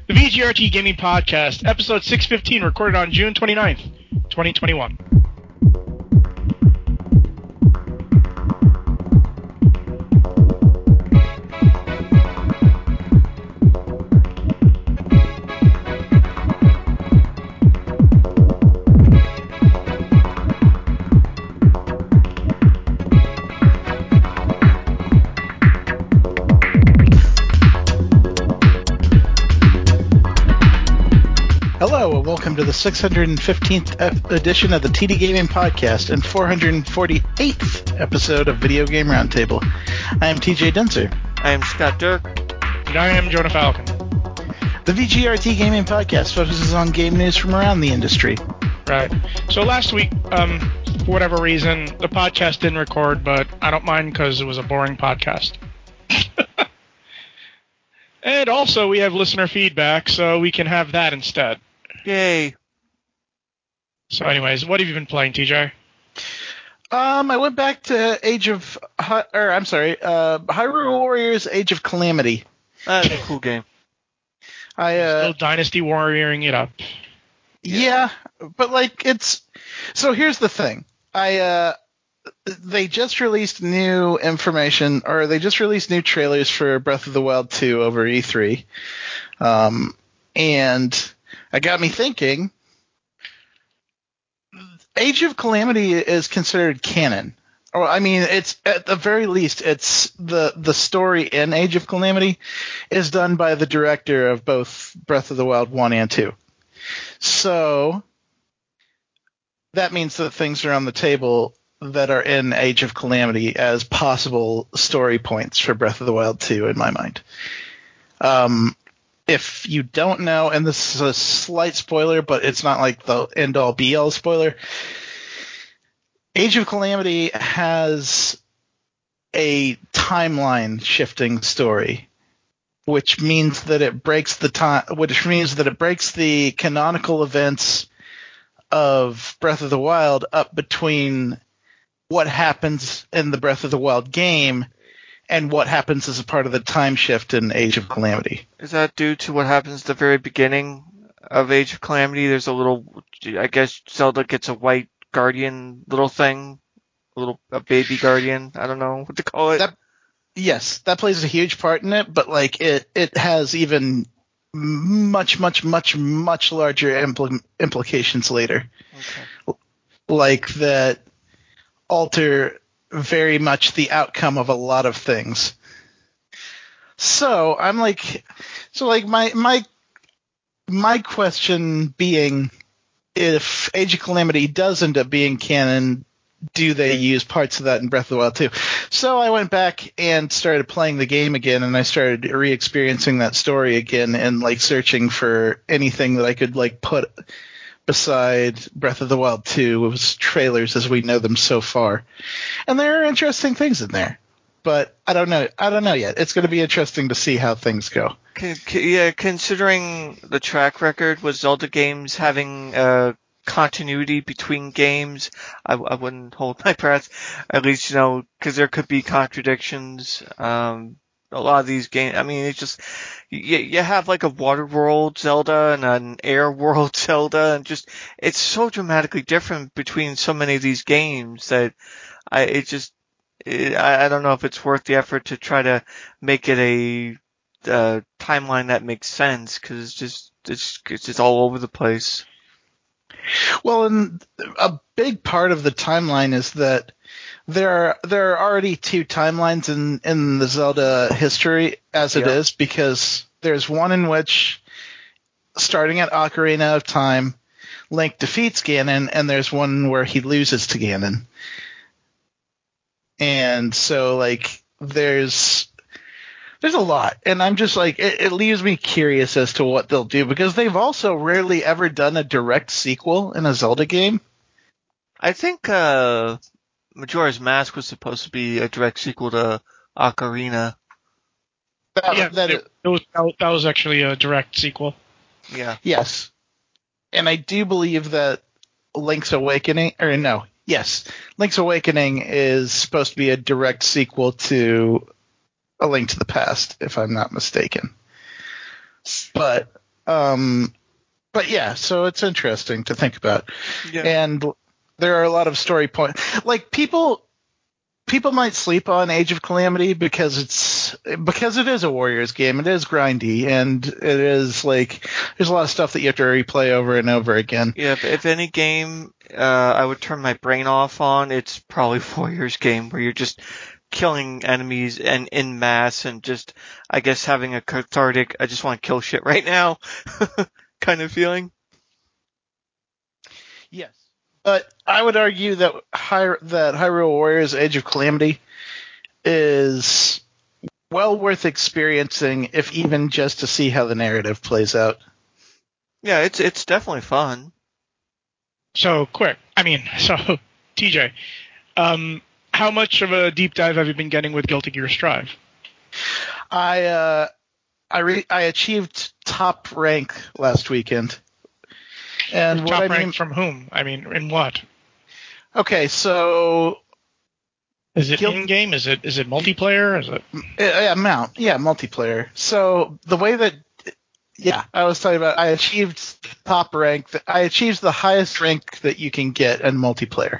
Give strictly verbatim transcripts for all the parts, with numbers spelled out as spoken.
The V G R T Gaming Podcast, episode six fifteen, recorded on June twenty-ninth, twenty twenty-one. Hello, and welcome to the six hundred fifteenth edition of the T D Gaming Podcast and four hundred forty-eighth episode of Video Game Roundtable. I am T J Denzer. I am Scott Dirk. And I am Jonah Falcon. The V G R T Gaming Podcast focuses on game news from around the industry. Right. So last week, um, for whatever reason, the podcast didn't record, but I don't mind because it was a boring podcast. And also, we have listener feedback, so we can have that instead. Yay. So anyways, what have you been playing, T J? Um, I went back to Age of, or I'm sorry, uh, Hyrule Warriors Age of Calamity. That's a cool game. I uh, Still Dynasty Warrioring it up. Yeah, but like it's, so here's the thing. I, uh, they just released new information, or they just released new trailers for Breath of the Wild two over E three. Um, and it got me thinking, Age of Calamity is considered canon. Or, I mean, it's, at the very least, it's the, the story in Age of Calamity is done by the director of both Breath of the Wild one and two. So, that means that things are on the table that are in Age of Calamity as possible story points for Breath of the Wild two, in my mind. Um, if you don't know, and this is a slight spoiler, but it's not like the end-all be-all spoiler, Age of Calamity has a timeline-shifting story, which means that it breaks the time, which means that it breaks the canonical events of Breath of the Wild up between what happens in the Breath of the Wild game and what happens as a part of the time shift in Age of Calamity. Is that due to what happens at the very beginning of Age of Calamity? There's a little, I guess Zelda gets a white guardian little thing, a little a baby guardian. I don't know what to call it. That, yes, that plays a huge part in it, but like it, it has even much, much, much, much larger impl- implications later. Okay. Like that alter very much the outcome of a lot of things. So I'm like, so like my my my question being, if Age of Calamity does end up being canon, do they use parts of that in Breath of the Wild too? So I went back and started playing the game again, and I started re-experiencing that story again, and like searching for anything that I could like put beside Breath of the Wild two was trailers as we know them so far. And there are interesting things in there. But I don't know. I don't know yet. It's going to be interesting to see how things go. Con- yeah, considering the track record with Zelda games having uh, continuity between games, I, I wouldn't hold my breath. At least, you know, because there could be contradictions. Um, a lot of these games, I mean, it's just, you, you have like a water world Zelda and an air world Zelda, and just, it's so dramatically different between so many of these games that I, it just, it, I, I don't know if it's worth the effort to try to make it a, uh, timeline that makes sense, because it's just, it's, it's just all over the place. Well, and a big part of the timeline is that there are there are already two timelines in, in the Zelda history as it Yeah. is, because there's one in which, starting at Ocarina of Time, Link defeats Ganon, and there's one where he loses to Ganon. And so, like, there's there's a lot, and I'm just like, it, it leaves me curious as to what they'll do, because they've also rarely ever done a direct sequel in a Zelda game. I think, uh, Majora's Mask was supposed to be a direct sequel to Ocarina. That, Yeah, that, it, it was, that was actually a direct sequel. Yeah. yes. And I do believe that Link's Awakening, or no, yes, Link's Awakening is supposed to be a direct sequel to A Link to the Past, if I'm not mistaken. But Um, but yeah, so it's interesting to think about. Yeah. And there are a lot of story points. Like people, people might sleep on Age of Calamity because it's because it is a Warriors game. It is grindy, and it is like there's a lot of stuff that you have to replay over and over again. Yeah, if, if any game uh, I would turn my brain off on, it's probably Warriors game where you're just killing enemies and in mass and just, I guess, having a cathartic, I just want to kill shit right now kind of feeling. Yes, but I would argue that Hy- that Hyrule Warriors Age of Calamity is well worth experiencing, if even just to see how the narrative plays out. Yeah, it's it's definitely fun. So quick, I mean, so T J, um, how much of a deep dive have you been getting with Guilty Gear Strive? I uh, I re- I achieved top rank last weekend, and what Top I rank mean, from whom? I mean, in what? okay, so Is it Guil- in game? Is it is it multiplayer? Is it? yeah, mount, yeah, multiplayer. So the way that, yeah, I was talking about, I achieved top rank. I achieved the highest rank that you can get in multiplayer.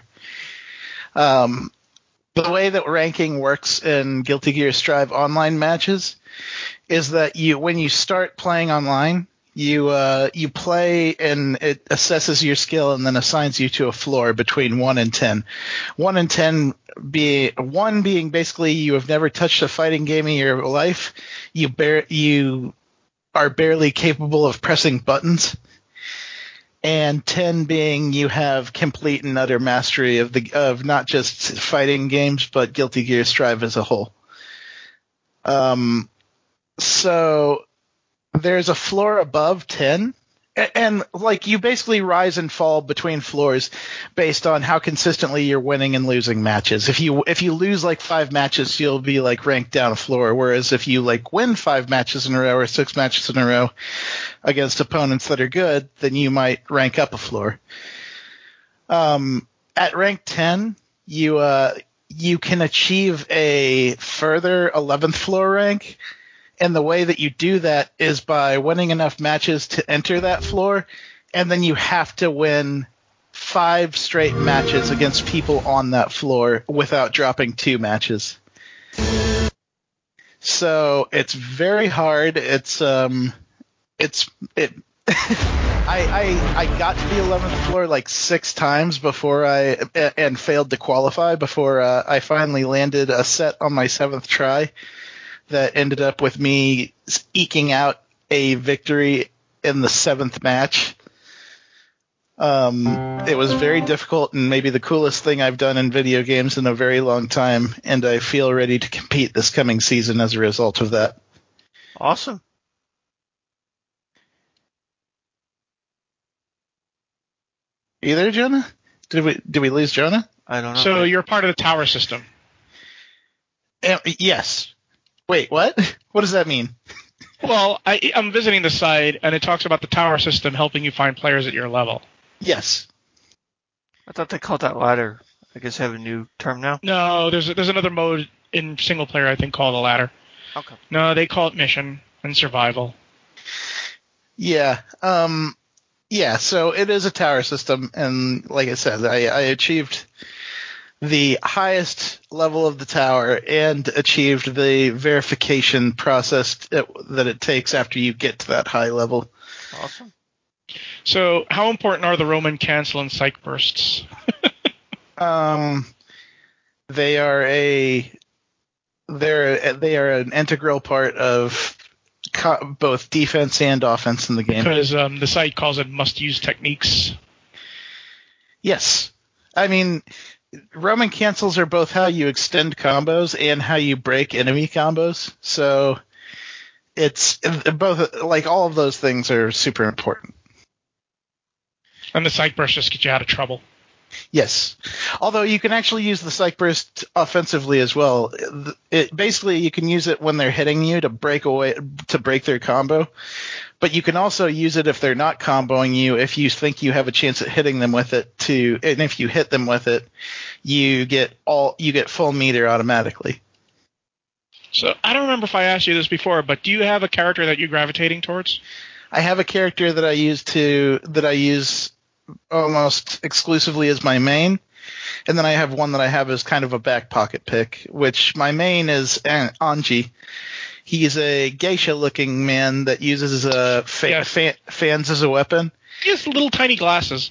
Um, the way that ranking works in Guilty Gear Strive online matches is that you, when you start playing online, you uh, you play and it assesses your skill and then assigns you to a floor between one and ten. One and ten being one being basically you have never touched a fighting game in your life. You bear you are barely capable of pressing buttons. And ten being you have complete and utter mastery of the of not just fighting games but Guilty Gear Strive as a whole. Um, so there's a floor above ten, and, and like you basically rise and fall between floors based on how consistently you're winning and losing matches. If you if you lose like five matches, you'll be like ranked down a floor. Whereas if you like win five matches in a row or six matches in a row against opponents that are good, then you might rank up a floor. Um, at rank ten, you uh you can achieve a further eleventh floor rank. And the way that you do that is by winning enough matches to enter that floor, and then you have to win five straight matches against people on that floor without dropping two matches. So it's very hard. It's um, it's it. I, I I got to the eleventh floor like six times before I and failed to qualify before uh, I finally landed a set on my seventh try. That ended up with me eking out a victory in the seventh match. Um, it was very difficult and maybe the coolest thing I've done in video games in a very long time, and I feel ready to compete this coming season as a result of that. Awesome. You there, Jonah? Did we did we lose Jonah? I don't know. So you're part of the tower system. Uh, yes. Wait, what? What does that mean? Well, I, I'm visiting the site, and it talks about the tower system helping you find players at your level. Yes. I thought they called that ladder. I guess I have a new term now. No, there's there's another mode in single player I think called a ladder. Okay. No, they call it mission and survival. Yeah. Um. Yeah. So it is a tower system, and like I said, I, I achieved the highest level of the tower and achieved the verification process that it takes after you get to that high level. Awesome. So how important are the Roman cancel and psych bursts? um, they are a they're they are an integral part of co- both defense and offense in the game. Because um, the site calls it must-use techniques. Yes, I mean. Roman cancels are both how you extend combos and how you break enemy combos. So it's both, like all of those things are super important. And the psych burst just get you out of trouble. Yes. Although you can actually use the psych burst offensively as well. It basically you can use it when they're hitting you to break away to break their combo. But you can also use it if they're not comboing you, if you think you have a chance at hitting them with it to, and if you hit them with it, you get all you get full meter automatically. So I don't remember if I asked you this before, but do you have a character that you're gravitating towards? I have a character that I use to that I use almost exclusively as my main, and then I have one that I have as kind of a back pocket pick. Which my main is Anji. He's a geisha-looking man that uses uh, fa- Yes. fa- fans as a weapon. He has little tiny glasses.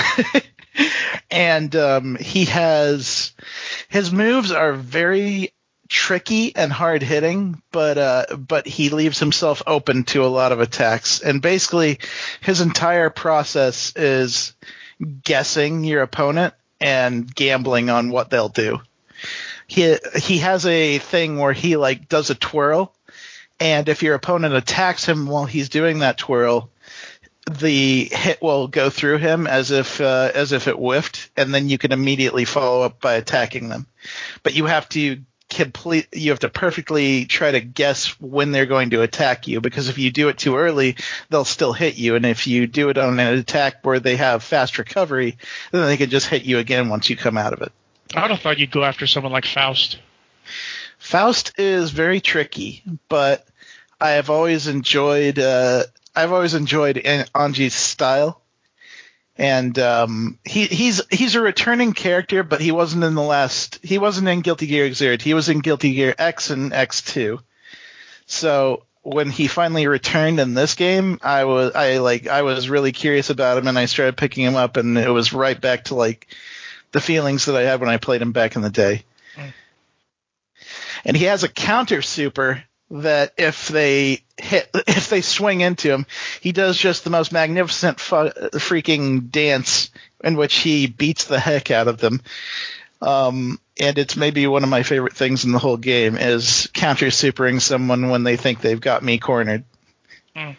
And um, he has his moves are very tricky and hard hitting, but uh, but he leaves himself open to a lot of attacks. And basically, his entire process is guessing your opponent and gambling on what they'll do. He he has a thing where he like does a twirl, and if your opponent attacks him while he's doing that twirl, the hit will go through him as if uh, as if it whiffed, and then you can immediately follow up by attacking them. But you have to complete you have to perfectly try to guess when they're going to attack you, because if you do it too early, they'll still hit you, and if you do it on an attack where they have fast recovery, then they can just hit you again once you come out of it. I would have thought you'd go after someone like Faust. Faust is very tricky, but I have always enjoyed uh, I've always enjoyed Anji's style, and um, he he's he's a returning character, but he wasn't in the last he wasn't in Guilty Gear Xrd. He was in Guilty Gear X and X two. So when he finally returned in this game, I was I like I was really curious about him, and I started picking him up, and it was right back to like the feelings that I had when I played him back in the day. Mm. And he has a counter super that if they hit, if they swing into him, he does just the most magnificent fu- freaking dance in which he beats the heck out of them. Um, and it's maybe one of my favorite things in the whole game is counter supering someone when they think they've got me cornered. Hmm.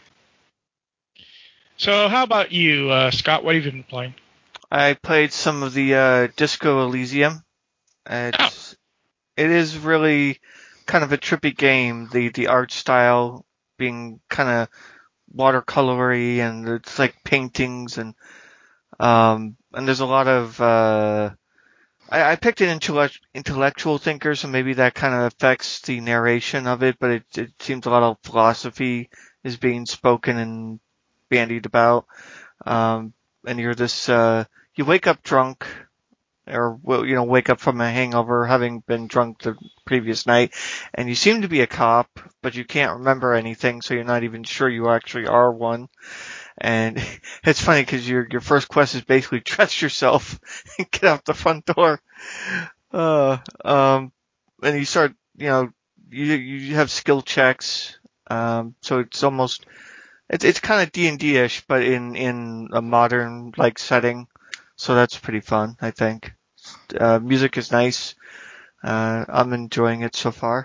So how about you, uh, Scott? What have you been playing? I played some of the uh, Disco Elysium. It's, oh. It is really kind of a trippy game. The the art style being kind of watercolory, and it's like paintings, and um and there's a lot of uh I, I picked an intellect, intellectual thinker, so maybe that kind of affects the narration of it, but it, it seems a lot of philosophy is being spoken and bandied about. Um and you're this uh you wake up drunk, or, you know, wake up from a hangover having been drunk the previous night, and you seem to be a cop, but you can't remember anything, so you're not even sure you actually are one. And it's funny because your your first quest is basically dress yourself and get out the front door. Uh, um, and you start, you know, you you have skill checks, um, so it's almost it's it's kind of D and D-ish, but in in a modern like setting. So that's pretty fun, I think. Uh, music is nice. Uh, I'm enjoying it so far.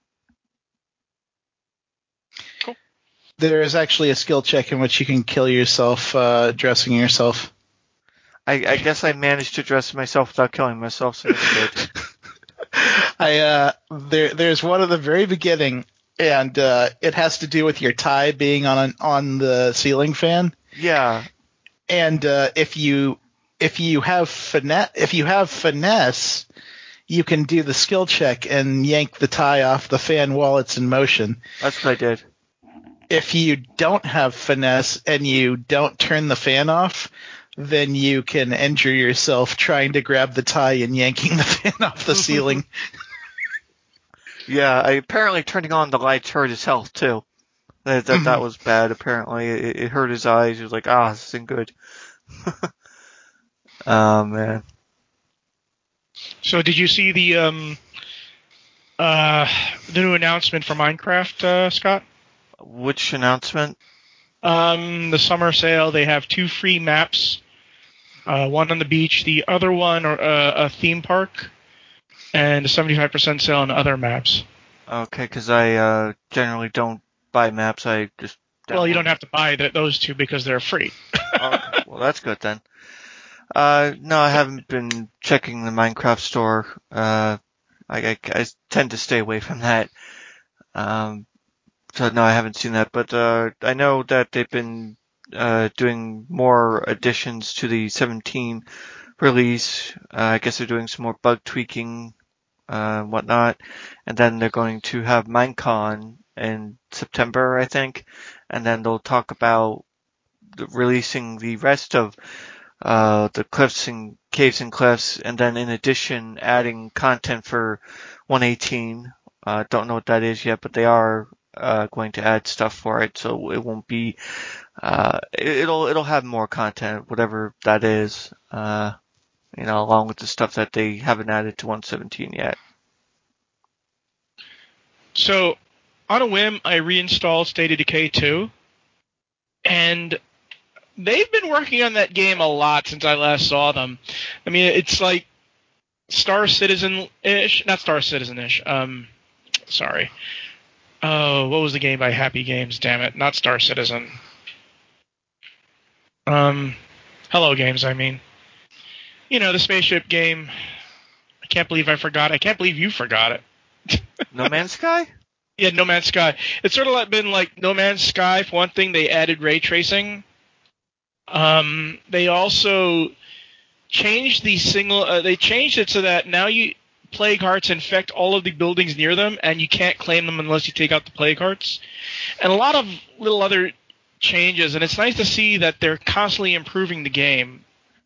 Cool. There is actually a skill check in which you can kill yourself uh, dressing yourself. I, I guess I managed to dress myself without killing myself, so that's good. I uh, there there's one at the very beginning, and uh, it has to do with your tie being on an, on the ceiling fan. Yeah. And uh, if you if you have finesse if you have finesse, you can do the skill check and yank the tie off the fan while it's in motion. That's what I did. If you don't have finesse and you don't turn the fan off, then you can injure yourself trying to grab the tie and yanking the fan off the ceiling. Yeah, I, apparently turning on the lights hurt his health too. That that, that was bad. Apparently, it, it hurt his eyes. He was like, "Ah, this isn't good." Oh man. So, did you see the um uh the new announcement for Minecraft, uh, Scott? Which announcement? Um, the summer sale. They have two free maps. Uh, one on the beach, the other one or uh, a theme park, and a seventy-five percent sale on other maps. Okay, because I uh, generally don't buy maps. I just download. Well, you don't have to buy th- those two because they're free. Okay, well, that's good then. Uh, no, I haven't been checking the Minecraft store. Uh, I, I, I tend to stay away from that. Um, so no, I haven't seen that. But uh, I know that they've been uh, doing more additions to the seventeen release. Uh, I guess they're doing some more bug tweaking, uh, whatnot, and then they're going to have Minecon in September, I think, and then they'll talk about the, releasing the rest of uh, the Cliffs and Caves and Cliffs, and then in addition adding content for one eighteen. Uh, don't know what that is yet, but they are uh, going to add stuff for it, so it won't be. Uh, it'll it'll have more content, whatever that is. Uh, you know, along with the stuff that they haven't added to one seventeen yet. So, on a whim, I reinstalled State of Decay two, and they've been working on that game a lot since I last saw them. I mean, it's like Star Citizen-ish, not Star Citizen-ish. Um, sorry. Oh, what was the game by Happy Games? Damn it, not Star Citizen. Um, Hello Games, I mean. You know, the spaceship game. I can't believe I forgot. I can't believe you forgot it. No Man's Sky? Yeah, No Man's Sky. It's sort of like been like No Man's Sky. For one thing, they added ray tracing. Um, they also changed the single. Uh, they changed it so that now you plague hearts infect all of the buildings near them, and you can't claim them unless you take out the plague hearts. And a lot of little other changes, and it's nice to see that they're constantly improving the game.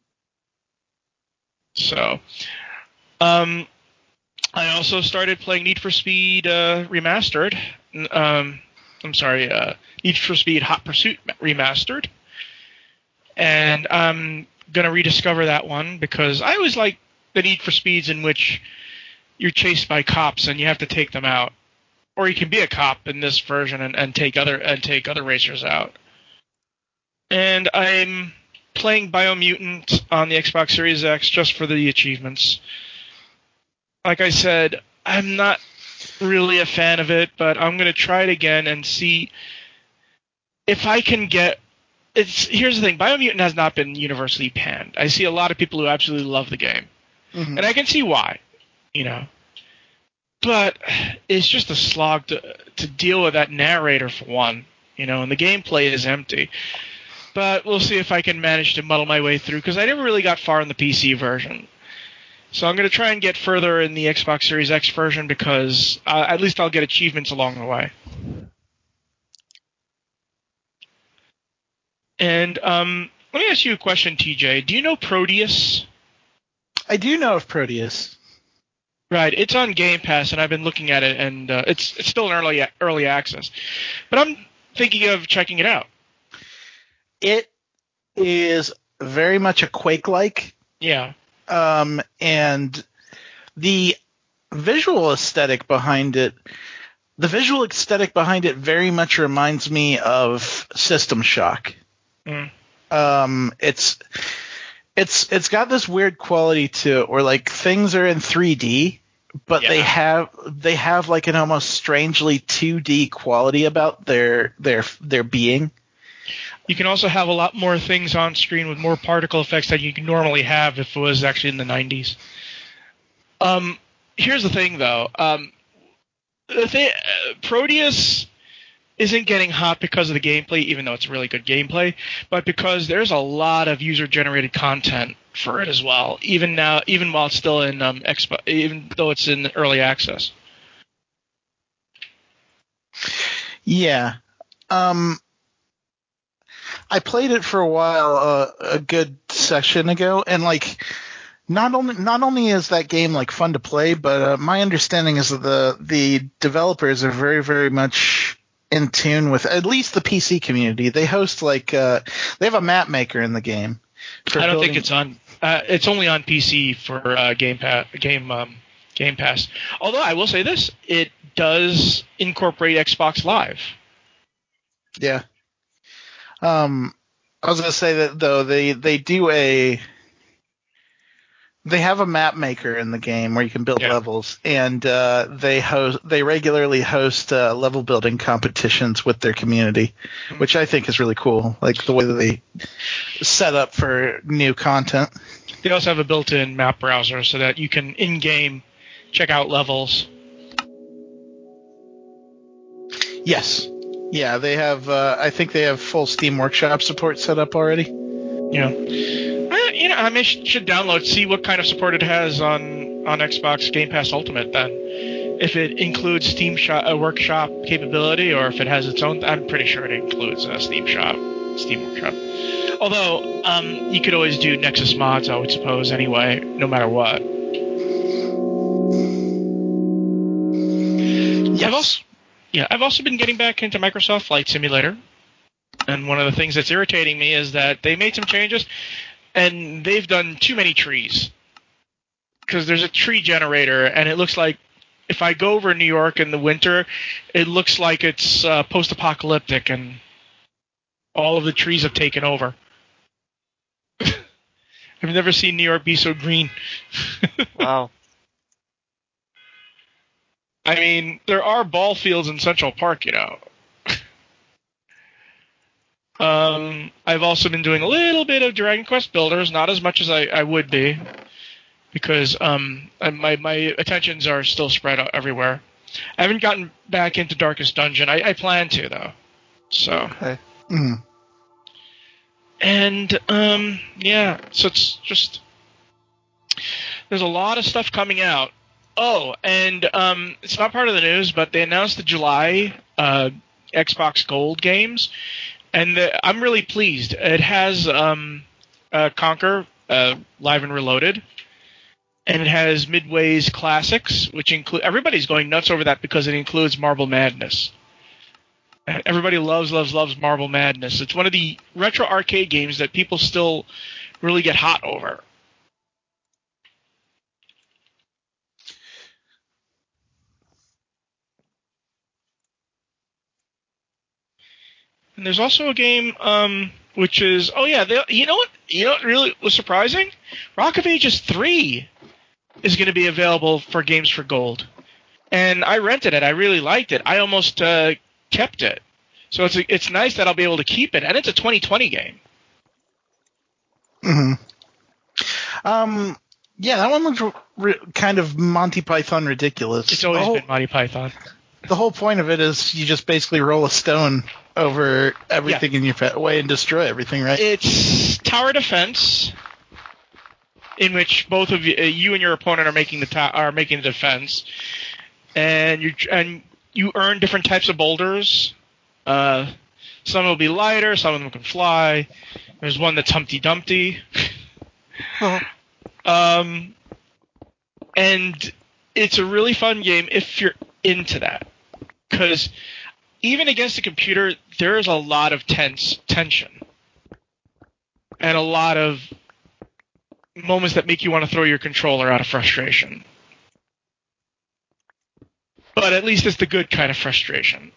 So, um, I also started playing Need for Speed uh, Remastered. Um, I'm sorry, uh, Need for Speed Hot Pursuit Remastered. And I'm going to rediscover that one because I always like the Need for Speeds in which you're chased by cops and you have to take them out. Or you can be a cop in this version and, and take other and take other racers out. And I'm playing Biomutant on the Xbox Series X just for the achievements. Like I said, I'm not really a fan of it, but I'm going to try it again and see if I can get... It's here's the thing, Biomutant has not been universally panned. I see a lot of people who absolutely love the game. Mm-hmm. And I can see why, you know. But it's just a slog to to deal with that narrator for one, you know, and the gameplay is empty. But we'll see if I can manage to muddle my way through, because I never really got far in the P C version. So I'm going to try and get further in the Xbox Series X version, because uh, at least I'll get achievements along the way. And um, let me ask you a question, T J. Do you know Proteus? I do know of Proteus. Right, it's on Game Pass, and I've been looking at it, and uh, it's it's still in early early access. But I'm thinking of checking it out. It is very much a Quake-like. Yeah. Um, and the visual aesthetic behind it, the visual aesthetic behind it very much reminds me of System Shock. Mm. Um, it's it's it's got this weird quality to it where like things are in three D, but yeah. they have they have like an almost strangely two D quality about their their their being. You can also have a lot more things on screen with more particle effects than you can normally have if it was actually in the nineties. Um, here's the thing, though. Um, the thing, uh, Proteus isn't getting hot because of the gameplay, even though it's really good gameplay, but because there's a lot of user-generated content for it as well. Even now, even while it's still in um, Expo, even though it's in early access. Yeah. Um. I played it for a while, uh, a good session ago, and like, not only not only is that game like fun to play, but uh, my understanding is that the the developers are very very much in tune with at least the P C community. They host like uh, they have a map maker in the game. I don't building- think it's on. Uh, it's only on P C for uh, Game Pass. Game um, Game Pass. Although I will say this, it does incorporate Xbox Live. Yeah. Um, I was gonna say that though they, they do a they have a map maker in the game where you can build yeah. levels, and uh, they host they regularly host uh, level building competitions with their community, mm-hmm. which I think is really cool. Like the way that they set up for new content. They also have a built-in map browser so that you can in-game check out levels. Yes. Yeah, they have. Uh, I think they have full Steam Workshop support set up already. Yeah, uh, you know, I mean, should download, see what kind of support it has on, on Xbox Game Pass Ultimate. Then, if it includes Steam Shop, uh, Workshop capability, or if it has its own. I'm pretty sure it includes uh, Steam Shop, Steam Workshop. Although um, you could always do Nexus mods, I would suppose, anyway, no matter what. Yes. I've also, yeah, I've also been getting back into Microsoft Flight Simulator, and one of the things that's irritating me is that they made some changes, and they've done too many trees. Because there's a tree generator, and it looks like if I go over New York in the winter, it looks like it's uh, post-apocalyptic, and all of the trees have taken over. I've never seen New York be so green. Wow. I mean, there are ball fields in Central Park, you know. um, I've also been doing a little bit of Dragon Quest Builders, not as much as I, I would be, because um, my my attentions are still spread out everywhere. I haven't gotten back into Darkest Dungeon. I, I plan to, though. So. Okay. Mm. And, um, yeah, so it's just, there's a lot of stuff coming out. Oh, and um, it's not part of the news, but they announced the July uh, Xbox Gold games, and the, I'm really pleased. It has um, uh, Conquer, uh, Live and Reloaded, and it has Midway's Classics, which include, everybody's going nuts over that because it includes Marble Madness. Everybody loves, loves, loves Marble Madness. It's one of the retro arcade games that people still really get hot over. And there's also a game, um, which is, oh yeah, they, you know what? You know what really was surprising? Rock of Ages three is going to be available for Games for Gold. And I rented it. I really liked it. I almost uh, kept it. So it's a, it's nice that I'll be able to keep it. And it's a twenty twenty game. Mm-hmm. Um, yeah, that one looks re- kind of Monty Python ridiculous. It's always the whole, been Monty Python. The whole point of it is you just basically roll a stone over everything yeah. in your way and destroy everything, right? It's tower defense, in which both of you, uh, you and your opponent are making the ta- are making the defense, and you and you earn different types of boulders. Uh, some will be lighter, some of them can fly. There's one that's Humpty Dumpty. Oh. Um, and it's a really fun game if you're into that, because even against a computer, there is a lot of tense tension and a lot of moments that make you want to throw your controller out of frustration. But at least it's the good kind of frustration.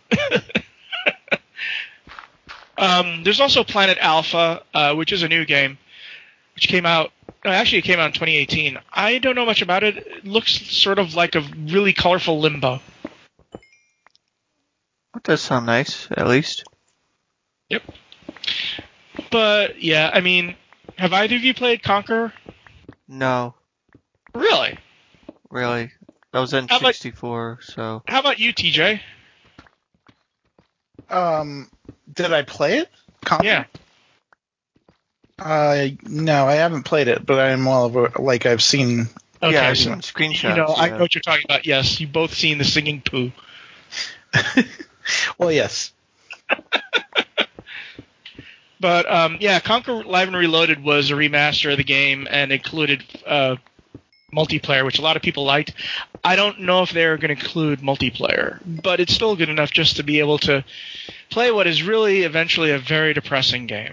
um, there's also Planet Alpha, uh, which is a new game, which came out. Actually, it came out in twenty eighteen. I don't know much about it. It looks sort of like a really colorful Limbo. That does sound nice, at least. Yep. But, yeah, I mean, have either of you played Conquer? No. Really? Really. That was N sixty-four, about, so... How about you, T J? Um, did I play it? Conquer? Yeah. Uh, no, I haven't played it, but I'm well over, like, I've seen... Okay, yeah, I've so, seen screenshots. You know, yeah. I know what you're talking about. Yes, you've both seen the singing poo. Well, yes. But, um, yeah, Conquer Live and Reloaded was a remaster of the game and included uh, multiplayer, which a lot of people liked. I don't know if they're going to include multiplayer, but it's still good enough just to be able to play what is really eventually a very depressing game.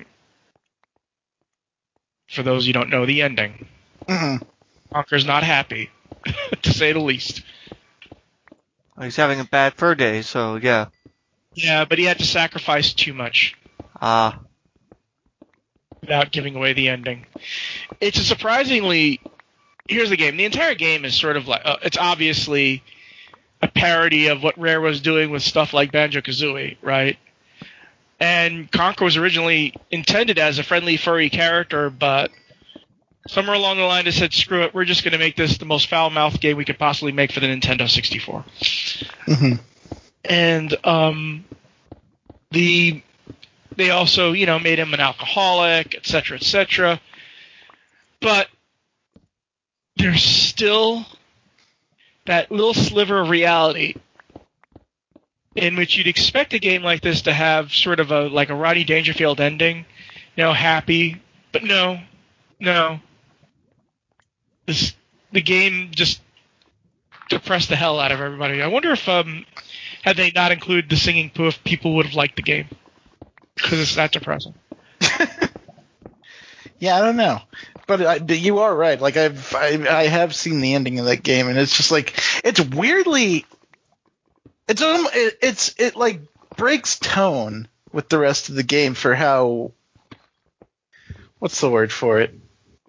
For those who don't know the ending. Mm-hmm. Conker's not happy, to say the least. He's having a bad fur day, so yeah. Yeah, but he had to sacrifice too much. Ah. Without giving away the ending. It's a surprisingly... Here's the game. The entire game is sort of like... Uh, it's obviously a parody of what Rare was doing with stuff like Banjo-Kazooie, right? And Conker was originally intended as a friendly, furry character, but somewhere along the line they said, screw it, we're just going to make this the most foul-mouthed game we could possibly make for the Nintendo sixty-four. Mm-hmm. And um, the they also, you know, made him an alcoholic, et cetera, et cetera. But there's still that little sliver of reality in which you'd expect a game like this to have sort of a like a Rodney Dangerfield ending, you know, happy, but no, no. This the game just depressed the hell out of everybody. I wonder if um had they not included the singing poof, people would have liked the game because it's that depressing. Yeah, I don't know, but, I, but you are right. Like I've I, I have seen the ending of that game, and it's just like it's weirdly, it's um, it, it's it like breaks tone with the rest of the game for how, what's the word for it?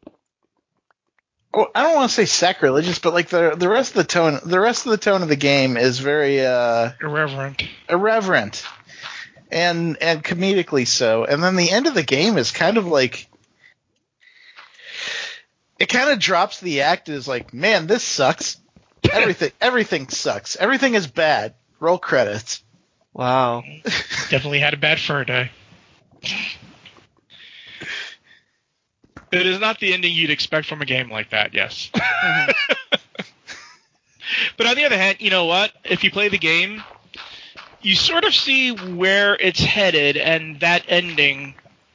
Well, I don't want to say sacrilegious, but like the the rest of the tone, the rest of the tone of the game is very uh, irreverent, irreverent, and and comedically so. And then the end of the game is kind of like. It kind of drops the act as like, man, this sucks. Everything, everything sucks. Everything is bad. Roll credits. Wow. Definitely had a bad fur day. It is not the ending you'd expect from a game like that, yes. Mm-hmm. But on the other hand, you know what? If you play the game, you sort of see where it's headed, and that ending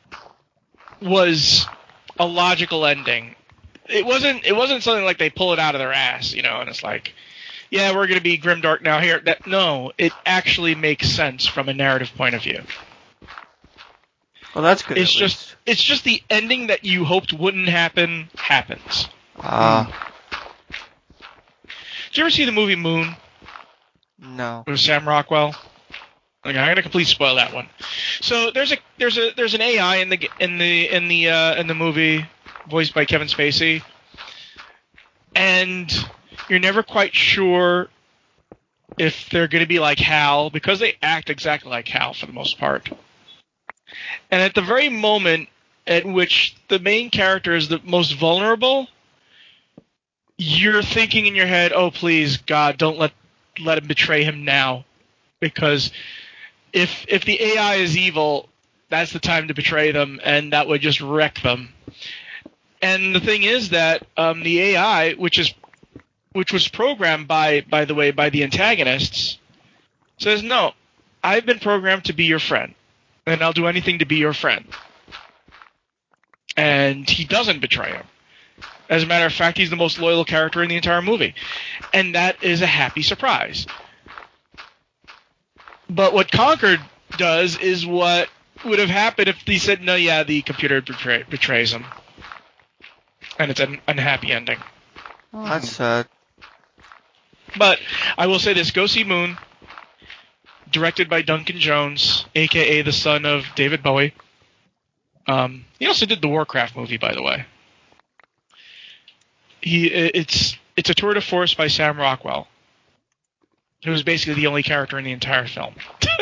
was a logical ending. It wasn't. It wasn't something like they pull it out of their ass, you know. And it's like, yeah, we're going to be grimdark now. Here, that no, it actually makes sense from a narrative point of view. Well, that's good. It's just, least. it's just the ending that you hoped wouldn't happen happens. Ah. Uh, mm. Did you ever see the movie Moon? No. With Sam Rockwell. Okay, I'm gonna completely spoil that one. So there's a there's a there's an A I in the in the in the uh, in the movie. Voiced by Kevin Spacey, and you're never quite sure if they're going to be like Hal, because they act exactly like Hal for the most part. And at the very moment at which the main character is the most vulnerable, you're thinking in your head, oh, please, God, don't let let him betray him now. Because if if the A I is evil, that's the time to betray them, and that would just wreck them. And the thing is that um, the A I, which is which was programmed by, by the way, by the antagonists, says, no, I've been programmed to be your friend, and I'll do anything to be your friend. And he doesn't betray him. As a matter of fact, he's the most loyal character in the entire movie. And that is a happy surprise. But what Concord does is what would have happened if he said, no, yeah, the computer betray- betrays him. And it's an unhappy ending. Oh, that's sad. But I will say this: go see Moon, directed by Duncan Jones, a k a the son of David Bowie. Um, he also did the Warcraft movie, by the way. He it's it's a tour de force by Sam Rockwell, who is basically the only character in the entire film.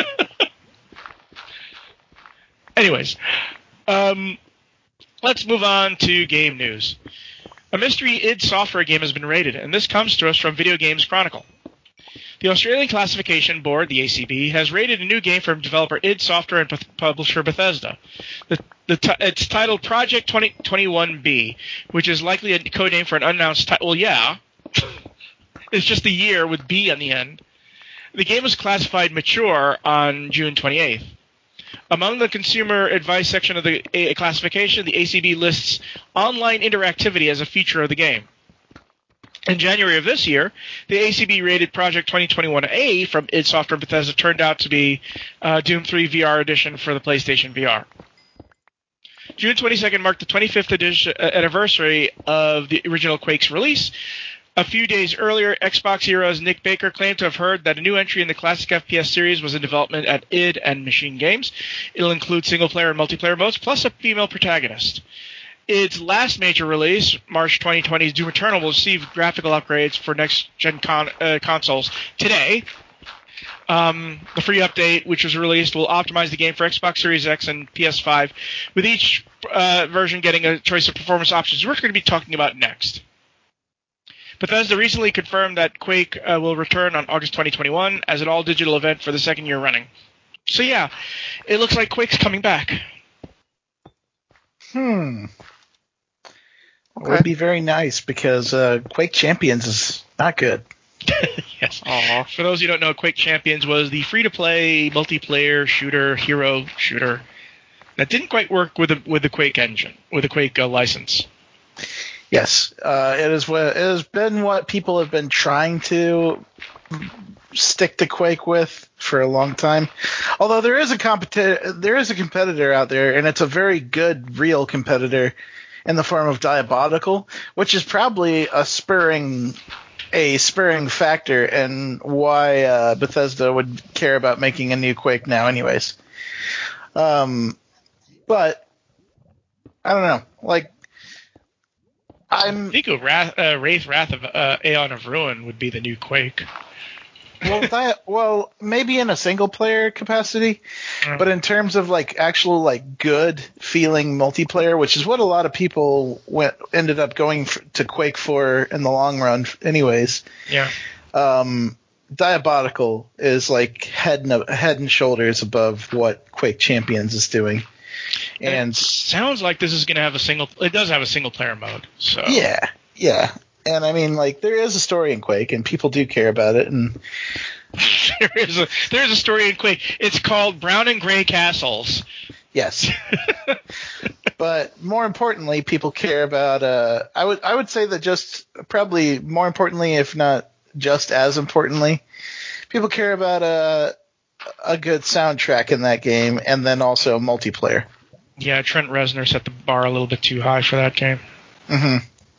Anyways, um, let's move on to game news. A mystery id Software game has been rated, and this comes to us from Video Games Chronicle. The Australian Classification Board, the A C B, has rated a new game from developer id Software and p- publisher Bethesda. The, the t- it's titled Project twenty twenty-one B, which is likely a codename for an unannounced title. Well, yeah. It's just the year with B on the end. The game was classified mature on June twenty-eighth. Among the consumer advice section of the a- classification, the A C B lists online interactivity as a feature of the game. In January of this year, the A C B rated Project twenty twenty-one A from id Software and Bethesda turned out to be uh, Doom three V R edition for the PlayStation V R. June twenty-second marked the twenty-fifth edition, uh, anniversary of the original Quake's release. A few days earlier, Xbox Heroes Nick Baker claimed to have heard that a new entry in the classic F P S series was in development at id and Machine Games. It'll include single-player and multiplayer modes, plus a female protagonist. Its last major release, March twenty twenty's Doom Eternal, will receive graphical upgrades for next-gen con- uh, consoles today. Um, the free update, which was released, will optimize the game for Xbox Series X and P S five, with each uh, version getting a choice of performance options, which we're going to be talking about next. Bethesda recently confirmed that Quake uh, will return on August twenty twenty-one as an all-digital event for the second year running. So yeah, it looks like Quake's coming back. Hmm. Okay. It would be very nice because uh, Quake Champions is not good. Yes. Aw. For those who don't know, Quake Champions was the free-to-play multiplayer shooter, hero shooter that didn't quite work with the with the Quake engine, with the Quake uh, license. Yes, uh, it is what it has been what people have been trying to stick to Quake with for a long time. Although there is a competi- there is a competitor out there, and it's a very good, real competitor in the form of Diabolical, which is probably a spurring a spurring factor in why uh, Bethesda would care about making a new Quake now, anyways. Um, but I don't know, like. I'm, I think a Wrath, uh, Wraith Wrath of uh, Aeon of Ruin would be the new Quake. well, that, well, maybe in a single player capacity, mm. but in terms of like actual like good feeling multiplayer, which is what a lot of people went ended up going for, to Quake for in the long run, anyways. Yeah. Um, Diabolical is like head and head and shoulders above what Quake Champions is doing. And, and it sounds like this is going to have a single. It does have a single player mode. So yeah, yeah. And I mean, like, there is a story in Quake, and people do care about it. And there is a there is a story in Quake. It's called Brown and Gray Castles. Yes. But more importantly, people care about. Uh, I would I would say that just probably more importantly, if not just as importantly, people care about a a good soundtrack in that game, and then also multiplayer. Yeah, Trent Reznor set the bar a little bit too high for that game. Mm-hmm.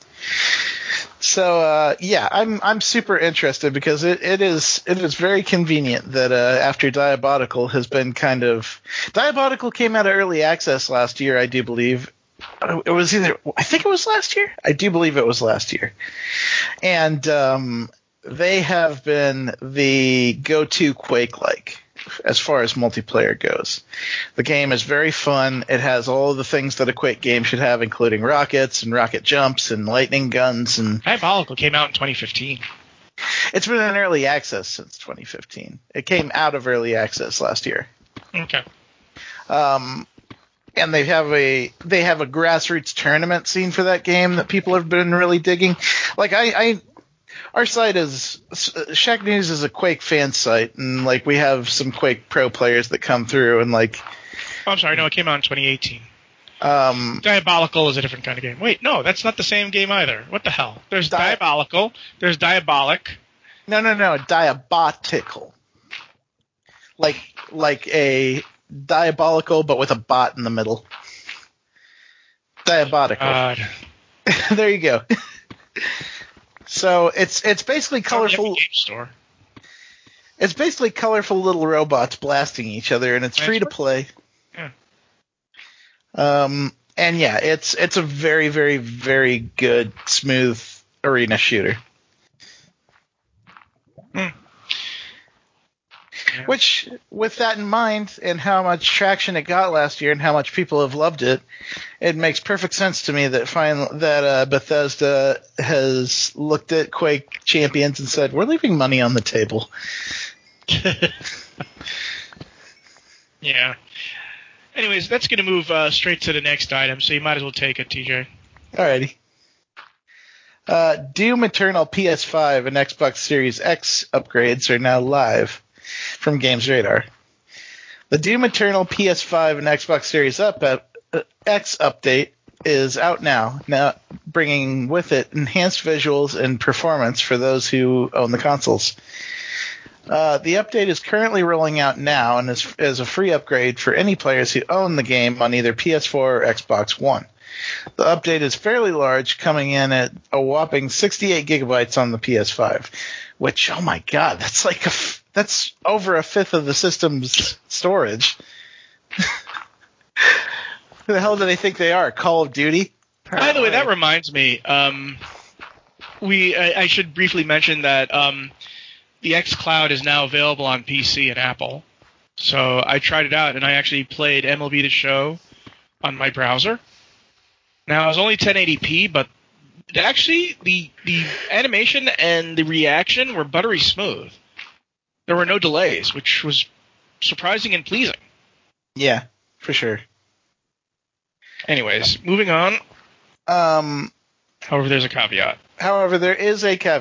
So uh, yeah, I'm I'm super interested because it, it is it is very convenient that uh, after Diabolical has been kind of Diabolical came out of early access last year, I do believe. It was either I think it was last year. I do believe it was last year, and um, they have been the go-to Quake-like as far as multiplayer goes. The game is very fun. It has all the things that a Quake game should have, including rockets and rocket jumps and lightning guns. And Diabolical came out in twenty fifteen. It's been in early access since twenty fifteen. It came out of early access last year. Okay. Um, and they have a they have a grassroots tournament scene for that game that people have been really digging. Like I. I Our site is Shack News is a Quake fan site, and like we have some Quake Pro players that come through, and like. Oh, I'm sorry, no, it came out in twenty eighteen. Um, Diabolical is a different kind of game. Wait, no, that's not the same game either. What the hell? There's Di- Diabolical. There's Diabolic. No, no, no, Diabotical. Like like a diabolical, but with a bot in the middle. Diabolical. God. There you go. So it's it's basically colorful. Game store. It's basically colorful little robots blasting each other, and it's free to play. Yeah. Um, and yeah, it's it's a very very very good smooth arena shooter. Hmm. Yeah. Which, with that in mind, and how much traction it got last year, and how much people have loved it, it makes perfect sense to me that fin- that uh, Bethesda has looked at Quake Champions and said, "We're leaving money on the table." Yeah. Anyways, that's going to move uh, straight to the next item, so you might as well take it, T J. Alrighty. Uh, Doom Eternal P S five and Xbox Series X upgrades are now live from Games Radar. The Doom Eternal P S five and Xbox Series Up, uh, X update is out now, now bringing with it enhanced visuals and performance for those who own the consoles. Uh, the update is currently rolling out now and is, is a free upgrade for any players who own the game on either P S four or Xbox One. The update is fairly large, coming in at a whopping sixty-eight gigabytes on the P S five, which, oh my god, that's like a f- that's over a fifth of the system's storage. Who the hell do they think they are? Call of Duty? By the way, that reminds me. Um, we I, I should briefly mention that um, the xCloud is now available on P C and Apple. So I tried it out, and I actually played M L B The Show on my browser. Now, it was only ten eighty p, but actually the the animation and the reaction were buttery smooth. There were no delays, which was surprising and pleasing. Yeah, for sure. Anyways, moving on. Um, However, there's a caveat. However, there is a caveat.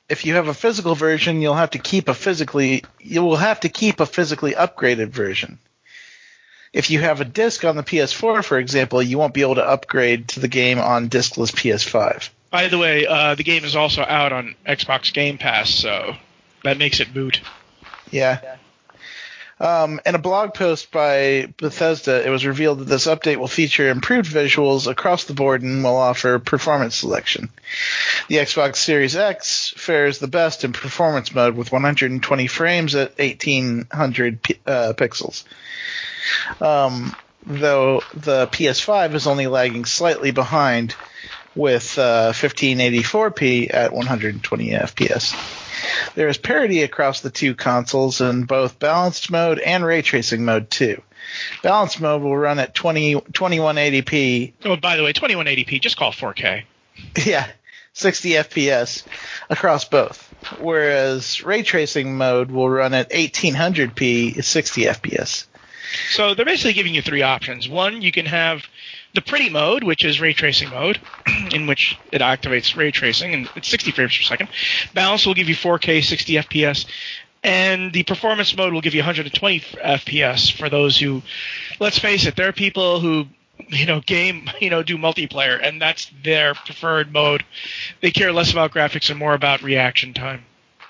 if you have a physical version, you'll have to keep a physically you will have to keep a physically upgraded version. If you have a disc on the P S four, for example, you won't be able to upgrade to the game on discless P S five. By the way, uh, the game is also out on Xbox Game Pass, so that makes it moot. Yeah. Um, in a blog post by Bethesda, it was revealed that this update will feature improved visuals across the board and will offer performance selection. The Xbox Series X fares the best in performance mode with one hundred twenty frames at eighteen hundred p- uh, pixels. Um, though the P S five is only lagging slightly behind with uh, fifteen eighty-four p at one hundred twenty F P S. There is parity across the two consoles in both balanced mode and ray tracing mode too. Balanced mode will run at twenty, twenty-one eighty p. Oh, by the way, twenty-one eighty p, just call it four K. Yeah, sixty F P S across both. Whereas ray tracing mode will run at eighteen hundred p, sixty F P S. So they're basically giving you three options. One, you can have the pretty mode, which is ray tracing mode, in which it activates ray tracing, and it's sixty frames per second. Balance will give you four K, sixty F P S, and the performance mode will give you one hundred twenty F P S for those who, let's face it, there are people who, you know, game, you know, do multiplayer, and that's their preferred mode. They care less about graphics and more about reaction time.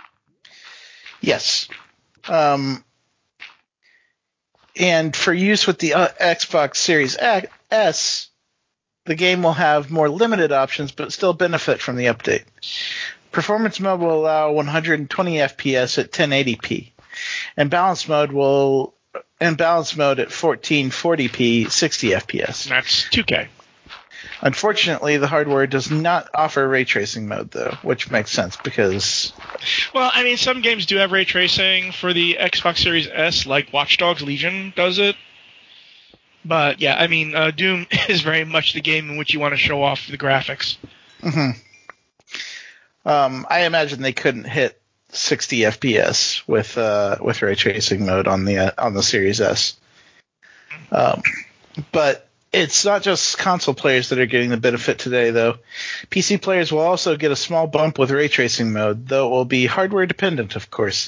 Yes. Um, and for use with the uh, Xbox Series S, the game will have more limited options, but still benefit from the update. Performance mode will allow one hundred twenty F P S at ten eighty p, and balance mode will and balance mode at fourteen forty p, sixty F P S. That's two K. Unfortunately, the hardware does not offer ray tracing mode, though, which makes sense because... Well, I mean, some games do have ray tracing for the Xbox Series S, like Watch Dogs Legion does it. But, yeah, I mean, uh, Doom is very much the game in which you want to show off the graphics. Mm-hmm. Um, I imagine they couldn't hit sixty F P S with uh, with ray tracing mode on the uh, on the Series S. Um, but it's not just console players that are getting the benefit today, though. P C players will also get a small bump with ray tracing mode, though it will be hardware dependent, of course.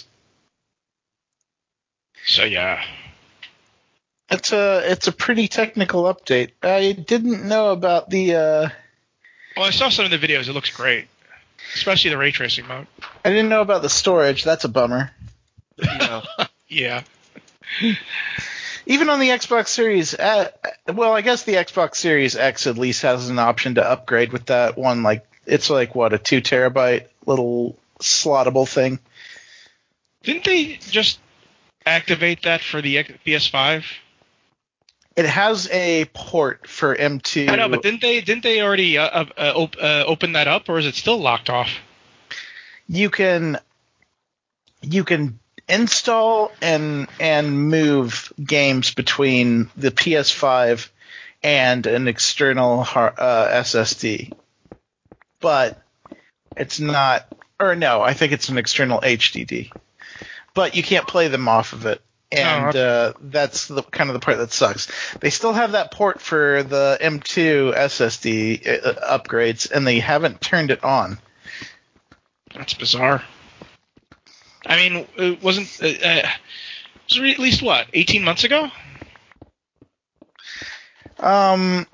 So, yeah. It's a it's a pretty technical update. I didn't know about the. Uh, well, I saw some of the videos. It looks great, especially the ray tracing mode. I didn't know about the storage. That's a bummer. Yeah. yeah. Even on the Xbox Series, uh, well, I guess the Xbox Series X at least has an option to upgrade with that one. Like it's like what a two terabyte little slottable thing. Didn't they just activate that for the P S five? It has a port for M two. I know, but didn't they didn't they already uh, uh, op- uh, open that up, or is it still locked off? You can you can install and and move games between the P S five and an external uh, S S D, but it's not. Or no, I think it's an external H D D. But you can't play them off of it. And uh, that's the kind of the part that sucks. They still have that port for the M two S S D uh, upgrades, and they haven't turned it on. That's bizarre. I mean, it wasn't uh, uh, was it at least what eighteen months ago? Um.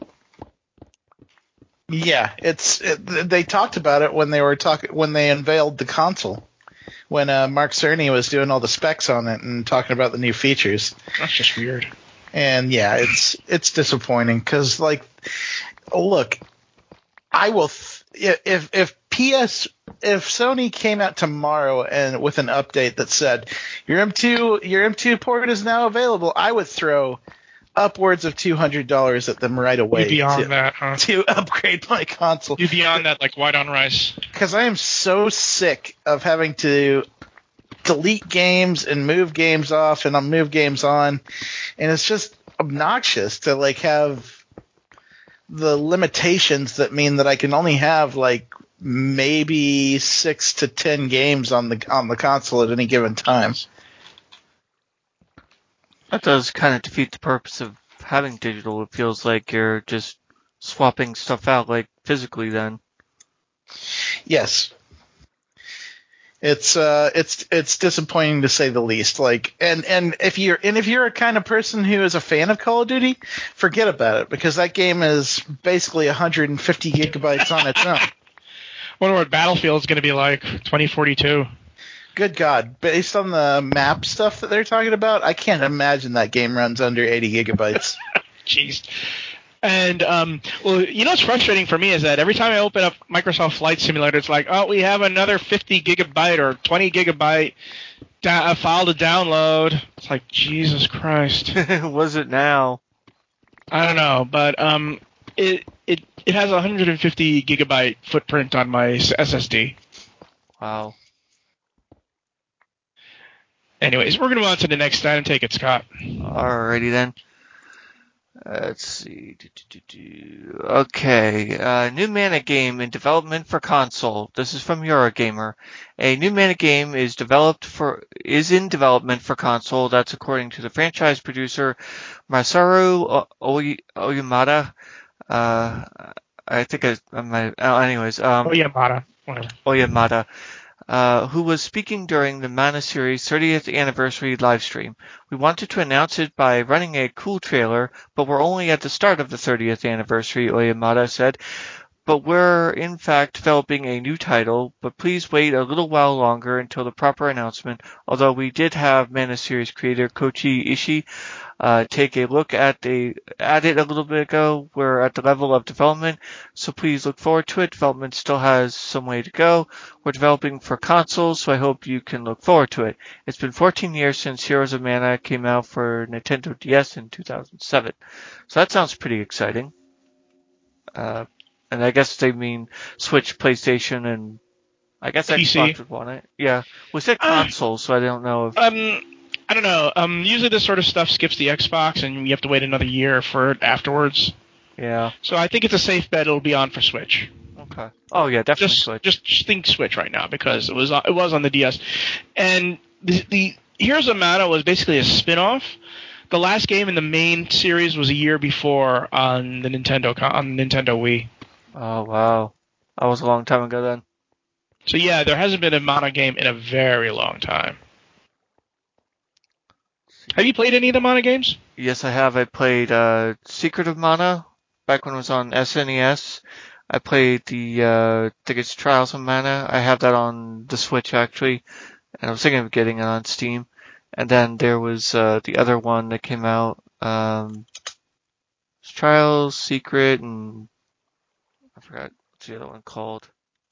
Yeah, it's it, they talked about it when they were talking when they unveiled the console. When uh, Mark Cerny was doing all the specs on it and talking about the new features. That's just weird. And yeah, it's it's disappointing because like, oh, look, I will th- if if P S if Sony came out tomorrow and with an update that said your M two your M two port is now available, I would throw upwards of two hundred dollars at them right away. You'd be on to, that, huh? To upgrade my console. You'd be on that like white on rice. Because I am so sick of having to delete games and move games off and I'll move games on. And it's just obnoxious to like have the limitations that mean that I can only have like maybe six to ten games on the on the console at any given time. That does kind of defeat the purpose of having digital. It feels like you're just swapping stuff out, like physically then. Yes. It's uh, it's it's disappointing to say the least. Like, and and if you're and if you're a kind of person who is a fan of Call of Duty, forget about it because that game is basically one hundred fifty gigabytes on its own. Wonder what Battlefield's going to be like twenty forty-two. Good God, based on the map stuff that they're talking about, I can't imagine that game runs under eighty gigabytes. Jeez. And, um, well, you know what's frustrating for me is that every time I open up Microsoft Flight Simulator, it's like, oh, we have another fifty gigabyte or twenty gigabyte da- file to download. It's like, Jesus Christ. Was it now? I don't know, but um, it it it has a one hundred fifty gigabyte footprint on my S S D. Wow. Anyways, we're going to move on to the next item. Take it, Scott. Alrighty then. Uh, let's see. Do, do, do, do. Okay. Uh, new Mana game in development for console. This is from Eurogamer. A new Mana game is developed for is in development for console. That's according to the franchise producer Masaru Oy- Oyamada. Uh, I think I, I might. Oh, anyways. Um, Oh, yeah, Mata. Whatever. Oyamada. Uh, who was speaking during the Mana series thirtieth anniversary livestream. We wanted to announce it by running a cool trailer, but we're only at the start of the thirtieth anniversary, Oyamada said. But we're in fact developing a new title, but please wait a little while longer until the proper announcement, although we did have Mana series creator Koichi Ishii uh, take a look at the at it a little bit ago. We're at the level of development, so please look forward to it. Development still has some way to go. We're developing for consoles, so I hope you can look forward to it. It's been fourteen years since Heroes of Mana came out for Nintendo D S in two thousand seven. So that sounds pretty exciting. Uh, and I guess they mean Switch, PlayStation, and I guess P C. Xbox would want it. Yeah. We said Uh, console, so I don't know if... Um, I don't know. Um, usually this sort of stuff skips the Xbox, and you have to wait another year for it afterwards. Yeah. So I think it's a safe bet it'll be on for Switch. Okay. Oh, yeah, definitely Just, Switch. just, just think Switch right now because it was on, it was on the D S, and the, the Heroes of Mana was basically a spin-off. The last game in the main series was a year before on the Nintendo con- on the Nintendo Wii. Oh, wow. That was a long time ago then. So yeah, there hasn't been a Mana game in a very long time. Have you played any of the Mana games? Yes, I have. I played uh, Secret of Mana back when it was on S N E S. I played the, uh, I think it's Trials of Mana. I have that on the Switch, actually. And I was thinking of getting it on Steam. And then there was uh, the other one that came out. Um, Trials, Secret, and I forgot what's the other one called.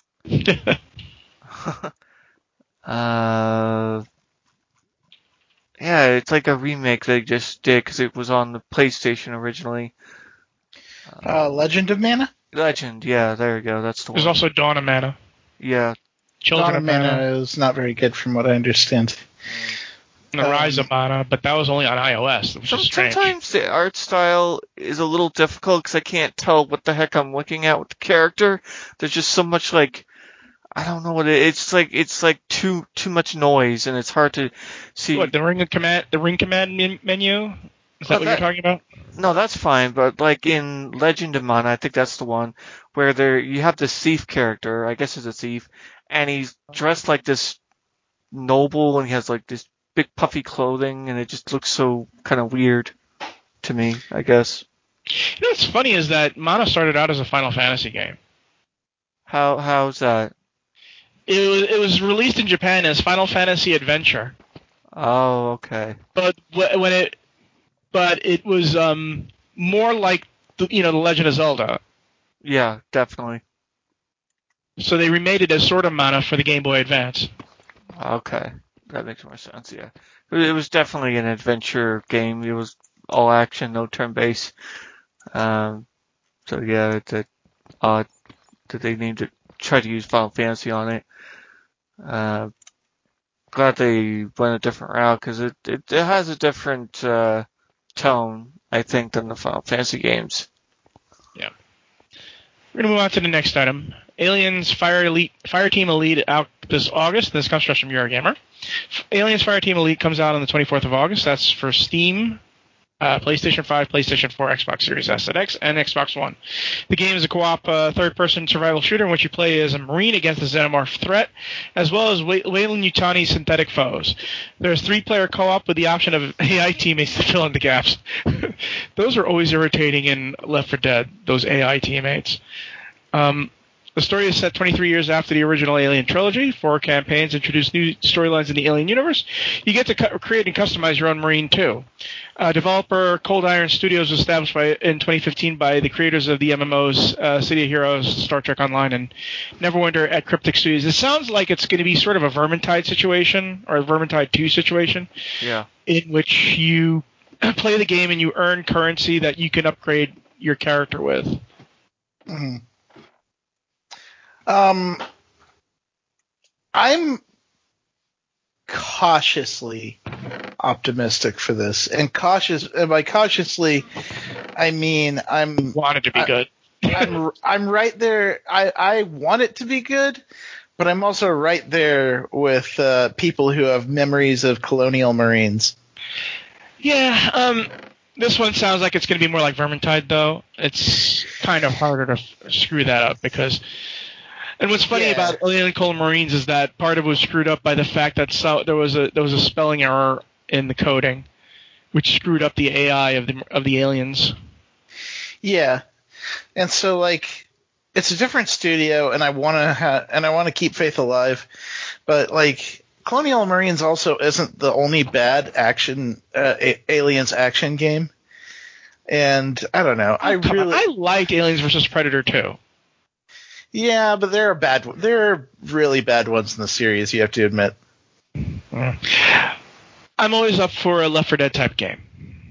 uh, yeah, it's like a remake they just did because it was on the PlayStation originally. Uh, Legend of Mana? Legend, yeah, there you go. That's the There's one. also Dawn of Mana. Yeah. Children Dawn of of Mana Mana. is not very good from what I understand. And the Um, Rise of Mana, but that was only on iOS, which Some, is strange. sometimes the art style is a little difficult because I can't tell what the heck I'm looking at with the character. There's just so much like I don't know what it, it's like. It's like too too much noise, and it's hard to see. What, the ring of command, the ring command men- menu? Is that Oh, what that- you're talking about? No, that's fine, but like in Legend of Mana, I think that's the one where there you have this thief character. I guess it's a thief, and he's dressed like this noble, and he has like this big puffy clothing, and it just looks so kind of weird to me. I guess. You know what's funny is that Mana started out as a Final Fantasy game. How how's that? It was it was released in Japan as Final Fantasy Adventure, Oh, okay. but wh- when it but it was um more like the, you know the Legend of Zelda. Yeah, definitely. So they remade it as Sword of Mana for the Game Boy Advance. Okay, that makes more sense. Yeah, it was definitely an adventure game. It was all action, no turn based. Um, so yeah, it's uh, odd that they named it. Tried to use Final Fantasy on it. Uh, glad they went a different route because it, it it has a different uh, tone, I think, than the Final Fantasy games. Yeah. We're gonna move on to the next item. Aliens Fire Elite Fire Team Elite out this August. This comes from Eurogamer. Aliens Fire Team Elite comes out on the twenty-fourth of August. That's for Steam, Uh, PlayStation five, PlayStation four, Xbox Series S and X, and Xbox One. The game is a co-op uh, third-person survival shooter in which you play as a Marine against a xenomorph threat, as well as Weyland-Yutani's synthetic foes. There's three-player co-op with the option of A I teammates to fill in the gaps. Those are always irritating in Left four Dead, those A I teammates. Um, The story is set twenty-three years after the original Alien trilogy. Four campaigns introduce new storylines in the Alien universe. You get to cu- create and customize your own Marine, too. Uh, developer Cold Iron Studios was established by, in twenty fifteen by the creators of the M M Os uh, City of Heroes, Star Trek Online, and Neverwinter at Cryptic Studios. It sounds like it's going to be sort of a Vermintide situation, or a Vermintide two situation, yeah, in which you play the game and you earn currency that you can upgrade your character with. Mm-hmm. Um, I'm cautiously optimistic for this, and cautious. And by cautiously, I mean I'm want it to be I, good. I'm I'm right there. I I want it to be good, but I'm also right there with uh, people who have memories of Colonial Marines. Yeah. Um. This one sounds like it's going to be more like Vermintide, though. It's kind of harder to f- screw that up because. And what's funny Yeah. about Alien Colonial Marines is that part of it was screwed up by the fact that so, there was a there was a spelling error in the coding, which screwed up the A I of the of the aliens. Yeah, and so like it's a different studio, and I want to ha- and I want to keep faith alive, but like Colonial Marines also isn't the only bad action uh, a- aliens action game, and I don't know. I Oh, come really on. I liked Aliens versus Predator too. Yeah, but there are bad. There are really bad ones in the series. You have to admit. Mm. I'm always up for a Left four Dead type game.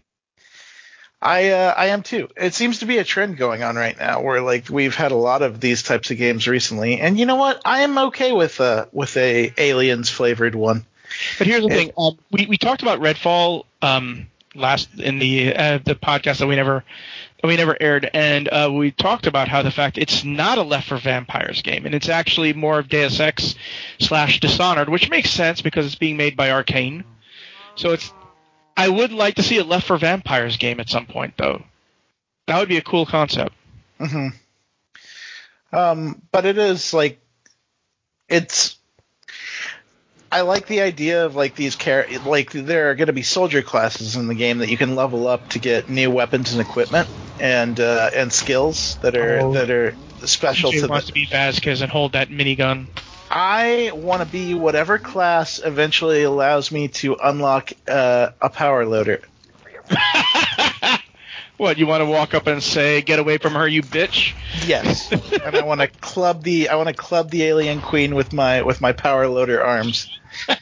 I uh, I am too. It seems to be a trend going on right now, where like we've had a lot of these types of games recently, and you know what? I am okay with uh with a aliens flavored one. But here's the it, thing: um, we we talked about Redfall um, last in the uh, the podcast that we never that we never aired, and uh, we talked about how the fact it's not a Left four Vampires game, and it's actually more of Deus Ex slash Dishonored, which makes sense because it's being made by Arcane. So it's. I would like to see a Left four Vampires game at some point, though. That would be a cool concept. Mm-hmm. Um, but it is like it's. I like the idea of like these char- like there are going to be soldier classes in the game that you can level up to get new weapons and equipment and uh, and skills that are Oh. that are special T J to wants the. to be Vasquez and hold that minigun. I want to be whatever class eventually allows me to unlock uh, a power loader. What, you want to walk up and say, "Get away from her, you bitch"? Yes, and I want to club the I want to club the alien queen with my with my power loader arms.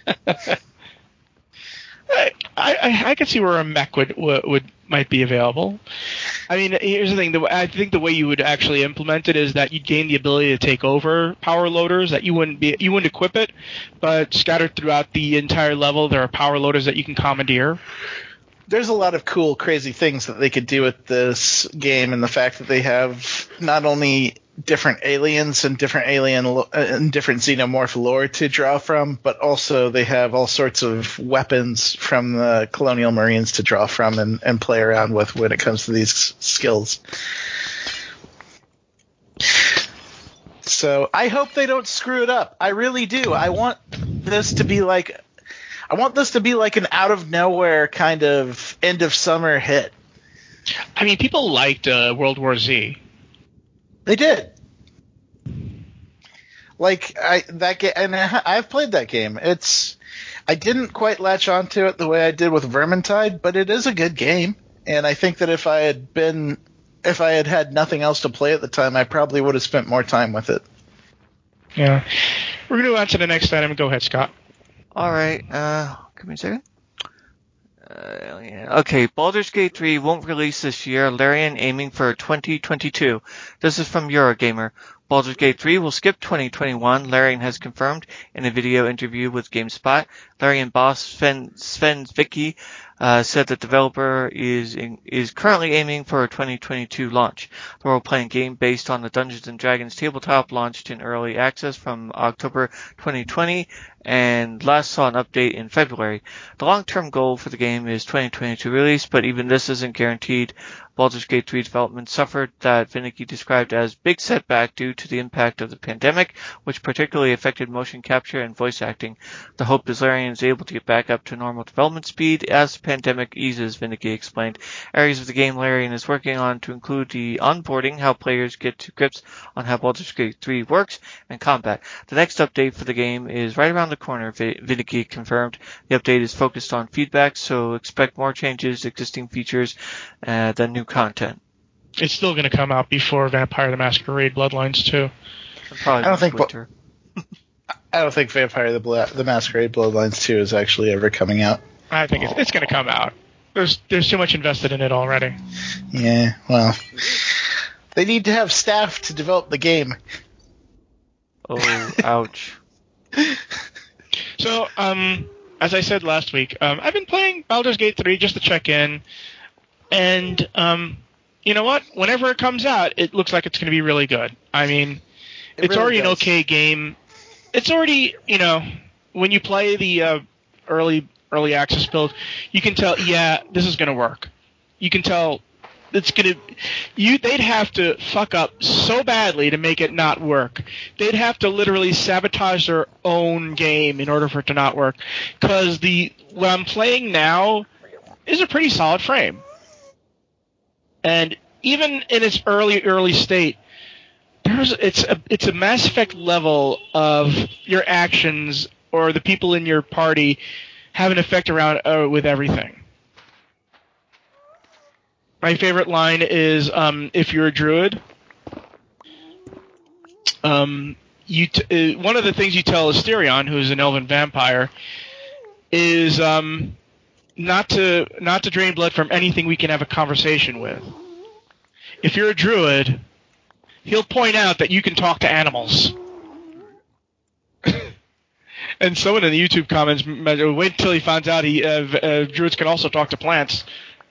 I, I I could see where a mech would, would would might be available. I mean, here's the thing. The, I think the way you would actually implement it is that you'd gain the ability to take over power loaders. That you wouldn't be you wouldn't equip it, but scattered throughout the entire level, there are power loaders that you can commandeer. There's a lot of cool, crazy things that they could do with this game, and the fact that they have not only different aliens and different alien lo- and different xenomorph lore to draw from, but also they have all sorts of weapons from the Colonial Marines to draw from and, and play around with when it comes to these skills. So I hope they don't screw it up. I really do. I want this to be like I want this to be like an out of nowhere kind of end of summer hit. I mean, people liked uh, World War Z. They did. Like I that game, and I, I've played that game. It's I didn't quite latch onto it the way I did with Vermintide, but it is a good game. And I think that if I had been, if I had had nothing else to play at the time, I probably would have spent more time with it. Yeah. We're going to go on to the next item. Go ahead, Scott. All right. Uh, give me a second. Uh, yeah. Okay, Baldur's Gate three won't release this year. Larian aiming for twenty twenty-two. This is from Eurogamer. Baldur's Gate three will skip twenty twenty-one, Larian has confirmed in a video interview with GameSpot. Larian boss Sven, Sven Vicky uh, said that the developer is in, is currently aiming for a twenty twenty-two launch. The role-playing game based on the Dungeons and Dragons tabletop launched in early access from October twenty twenty and last saw an update in February. The long-term goal for the game is twenty twenty-two release, but even this isn't guaranteed. Baldur's Gate three development suffered that Vinicky described as big setback due to the impact of the pandemic, which particularly affected motion capture and voice acting. The hope is Larian is able to get back up to normal development speed as the pandemic eases, Vinicky explained. Areas of the game Larian is working on to include the onboarding, how players get to grips on how Baldur's Gate three works, and combat. The next update for the game is right around the corner, Vinicky confirmed. The update is focused on feedback, so expect more changes, existing features, uh, than new content. It's still going to come out before Vampire the Masquerade Bloodlines two. Probably I don't think winter. I don't think Vampire the, Bla- the Masquerade Bloodlines two is actually ever coming out. I think it's, it's going to come out. There's there's too much invested in it already. Yeah, well, they need to have staff to develop the game. Oh, ouch. So, um, as I said last week, um, I've been playing Baldur's Gate three just to check in, and um, you know what? Whenever it comes out, it looks like it's going to be really good. I mean, It it's really already does. an okay game. It's already, you know, when you play the uh, early early access build, you can tell, yeah, this is going to work. You can tell it's going to. You they'd have to fuck up so badly to make it not work. They'd have to literally sabotage their own game in order for it to not work. Because the what I'm playing now is a pretty solid frame, and even in its early early state, there's it's a it's a Mass Effect level of your actions or the people in your party have an effect around uh, with everything. My favorite line is, um, if you're a druid, um, you t- uh, one of the things you tell Asterion, who's an elven vampire, is um, not to not to drain blood from anything we can have a conversation with. If you're a druid, he'll point out that you can talk to animals. And someone in the YouTube comments, wait until he finds out he uh, uh, druids can also talk to plants.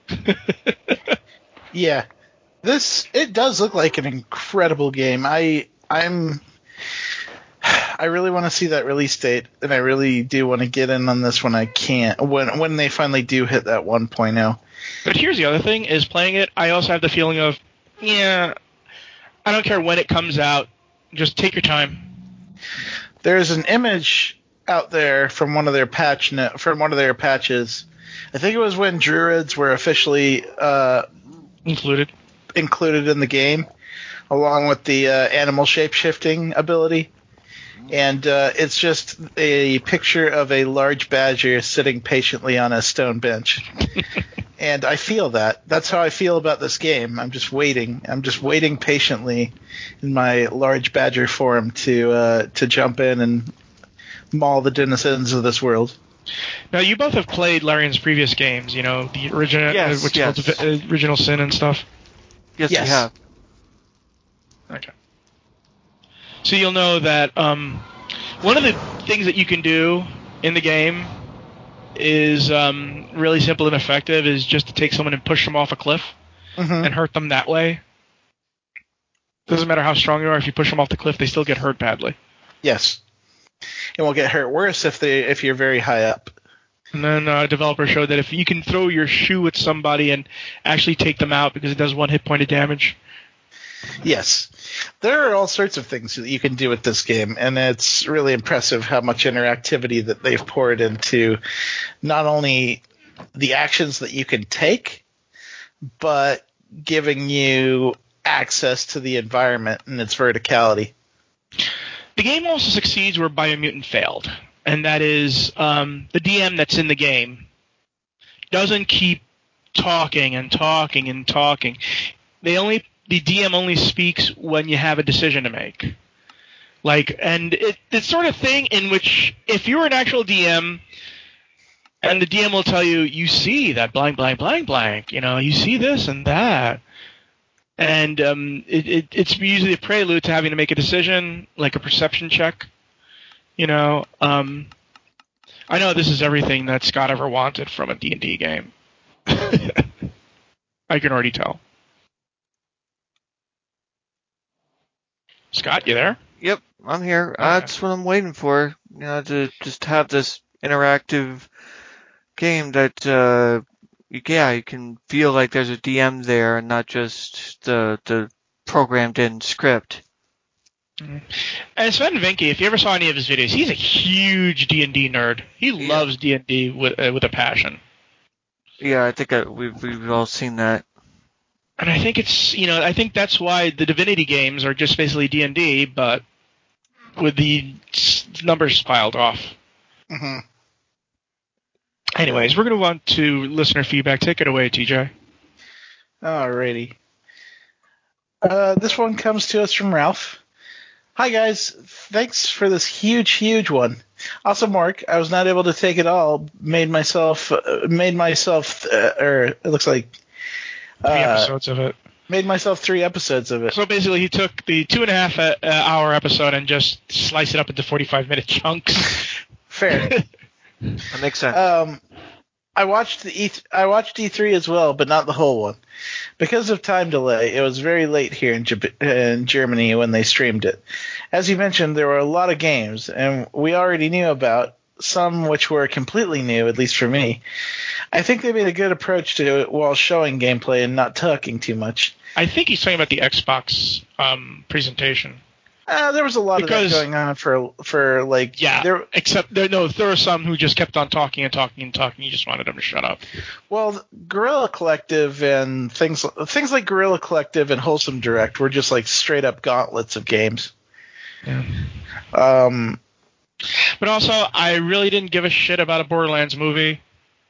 Yeah, this it does look like an incredible game. I I'm I really want to see that release date, and I really do want to get in on this when I can't. When when they finally do hit that one point oh. But here's the other thing: is playing it, I also have the feeling of, yeah, I don't care when it comes out, just take your time. There's an image out there from one of their patch no- from one of their patches. I think it was when druids were officially uh, Included. included in the game, along with the uh, animal shape-shifting ability. And uh, it's just a picture of a large badger sitting patiently on a stone bench. And I feel that. That's how I feel about this game. I'm just waiting. I'm just waiting patiently in my large badger form to uh, to jump in and maul the denizens of this world. Now, you both have played Larian's previous games, you know, the original, Yes, uh, which yes. is called the, uh, Original Sin and stuff. Yes, Yes. we have. Okay. So you'll know that um, one of the things that you can do in the game is um, really simple and effective, is just to take someone and push them off a cliff Mm-hmm. and hurt them that way. Doesn't matter how strong you are, if you push them off the cliff, they still get hurt badly. Yes. And will get hurt worse if they if you're very high up. And then uh, a developer showed that if you can throw your shoe at somebody and actually take them out because it does one hit point of damage. Yes. There are all sorts of things that you can do with this game, and it's really impressive how much interactivity that they've poured into not only the actions that you can take, but giving you access to the environment and its verticality. The game also succeeds where Biomutant failed, and that is um, the D M that's in the game doesn't keep talking and talking and talking. They only the D M only speaks when you have a decision to make. Like, and it, it's sort of thing in which if you were an actual D M, and the D M will tell you, you see that blank, blank, blank, blank, you know, you see this and that. And um, it, it, it's usually a prelude to having to make a decision, like a perception check. You know, um, I know this is everything that Scott ever wanted from a D and D game. I can already tell. Scott, you there? Yep, I'm here. Okay. That's what I'm waiting for. You know, to just have this interactive game that, uh, you, yeah, you can feel like there's a D M there and not just the the programmed in script. Mm-hmm. And Sven Vinke, if you ever saw any of his videos, he's a huge D and D nerd. He Yeah. loves D and D with uh, with a passion. Yeah, I think I, we've we've all seen that. And I think it's, you know, I think that's why the Divinity games are just basically D and D, but with the s- numbers piled off. Mm-hmm. Anyways, we're going to move on to listener feedback. Take it away, T J. Alrighty. Uh, this one comes to us from Ralph. Hi guys, thanks for this huge, huge one. Also, Mark, I was not able to take it all. Made myself, uh, made myself, uh, or it looks like Three uh, episodes of it. Made myself three episodes of it. So basically, he took the two and a half uh, hour episode and just sliced it up into forty-five minute chunks. Fair. That makes sense. Um, I watched the E. I watched E three as well, but not the whole one. Because of time delay, it was very late here in, Jap- in Germany when they streamed it. As you mentioned, there were a lot of games, and we already knew about some which were completely new, at least for me. I think they made a good approach to it while showing gameplay and not talking too much. I think he's talking about the Xbox um, presentation. Uh, there was a lot Because, of that going on for for like yeah. there. Except there, no, there were some who just kept on talking and talking and talking. You just wanted them to shut up. Well, Guerrilla Collective and things things like Guerrilla Collective and Wholesome Direct were just like straight up gauntlets of games. Yeah. Um, but also, I really didn't give a shit about a Borderlands movie.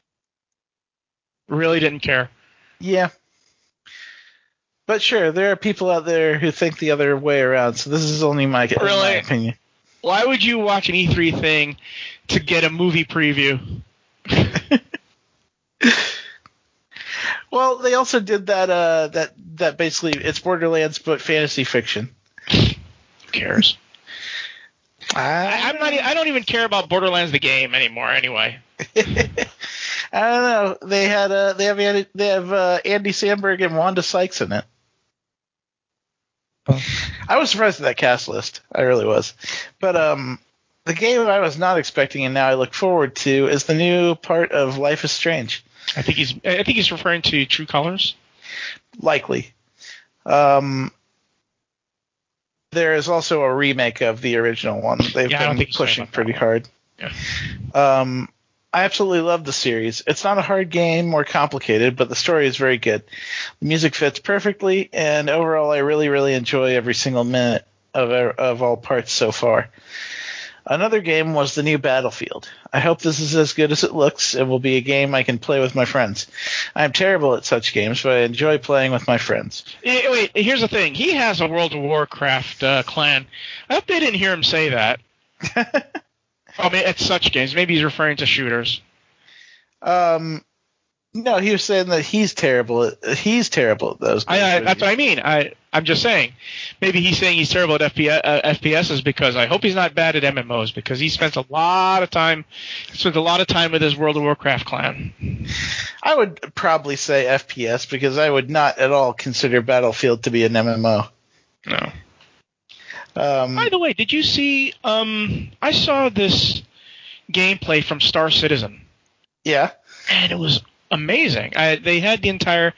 Really didn't care. Yeah. But sure, there are people out there who think the other way around, so this is only my, really? my opinion. Why would you watch an E three thing to get a movie preview? Well, they also did that. Uh, that that basically it's Borderlands but fantasy fiction. Who cares? I, I'm not. I don't even care about Borderlands the game anymore. Anyway. I don't know. They had uh, they have Andy, they have uh, Andy Samberg and Wanda Sykes in it. Oh. I was surprised at that cast list. I really was. But um, the game I was not expecting and now I look forward to is the new part of Life is Strange. I think he's. I think he's referring to True Colors. Likely. Um, there is also a remake of the original one. They've yeah, been pushing pretty hard. Yeah. Um, I absolutely love the series. It's not a hard game or complicated, but the story is very good. The music fits perfectly, and overall, I really, really enjoy every single minute of of all parts so far. Another game was the new Battlefield. I hope this is as good as it looks and will be a game I can play with my friends. I'm terrible at such games, but I enjoy playing with my friends. Yeah, wait, here's the thing. He has a World of Warcraft uh, clan. I hope they didn't hear him say that. Oh, maybe at such games. Maybe he's referring to shooters. Um, no, he was saying that he's terrible at he's terrible at those games. I, I, that's what I mean. I I'm just saying. Maybe he's saying he's terrible at F P S, uh, F P Ss because I hope he's not bad at M M Os because he spends a lot of time spends a lot of time with his World of Warcraft clan. I would probably say F P S because I would not at all consider Battlefield to be an M M O. No. Um, By the way, did you see? Um, I saw this gameplay from Star Citizen. Yeah. And it was amazing. I, they had the entire.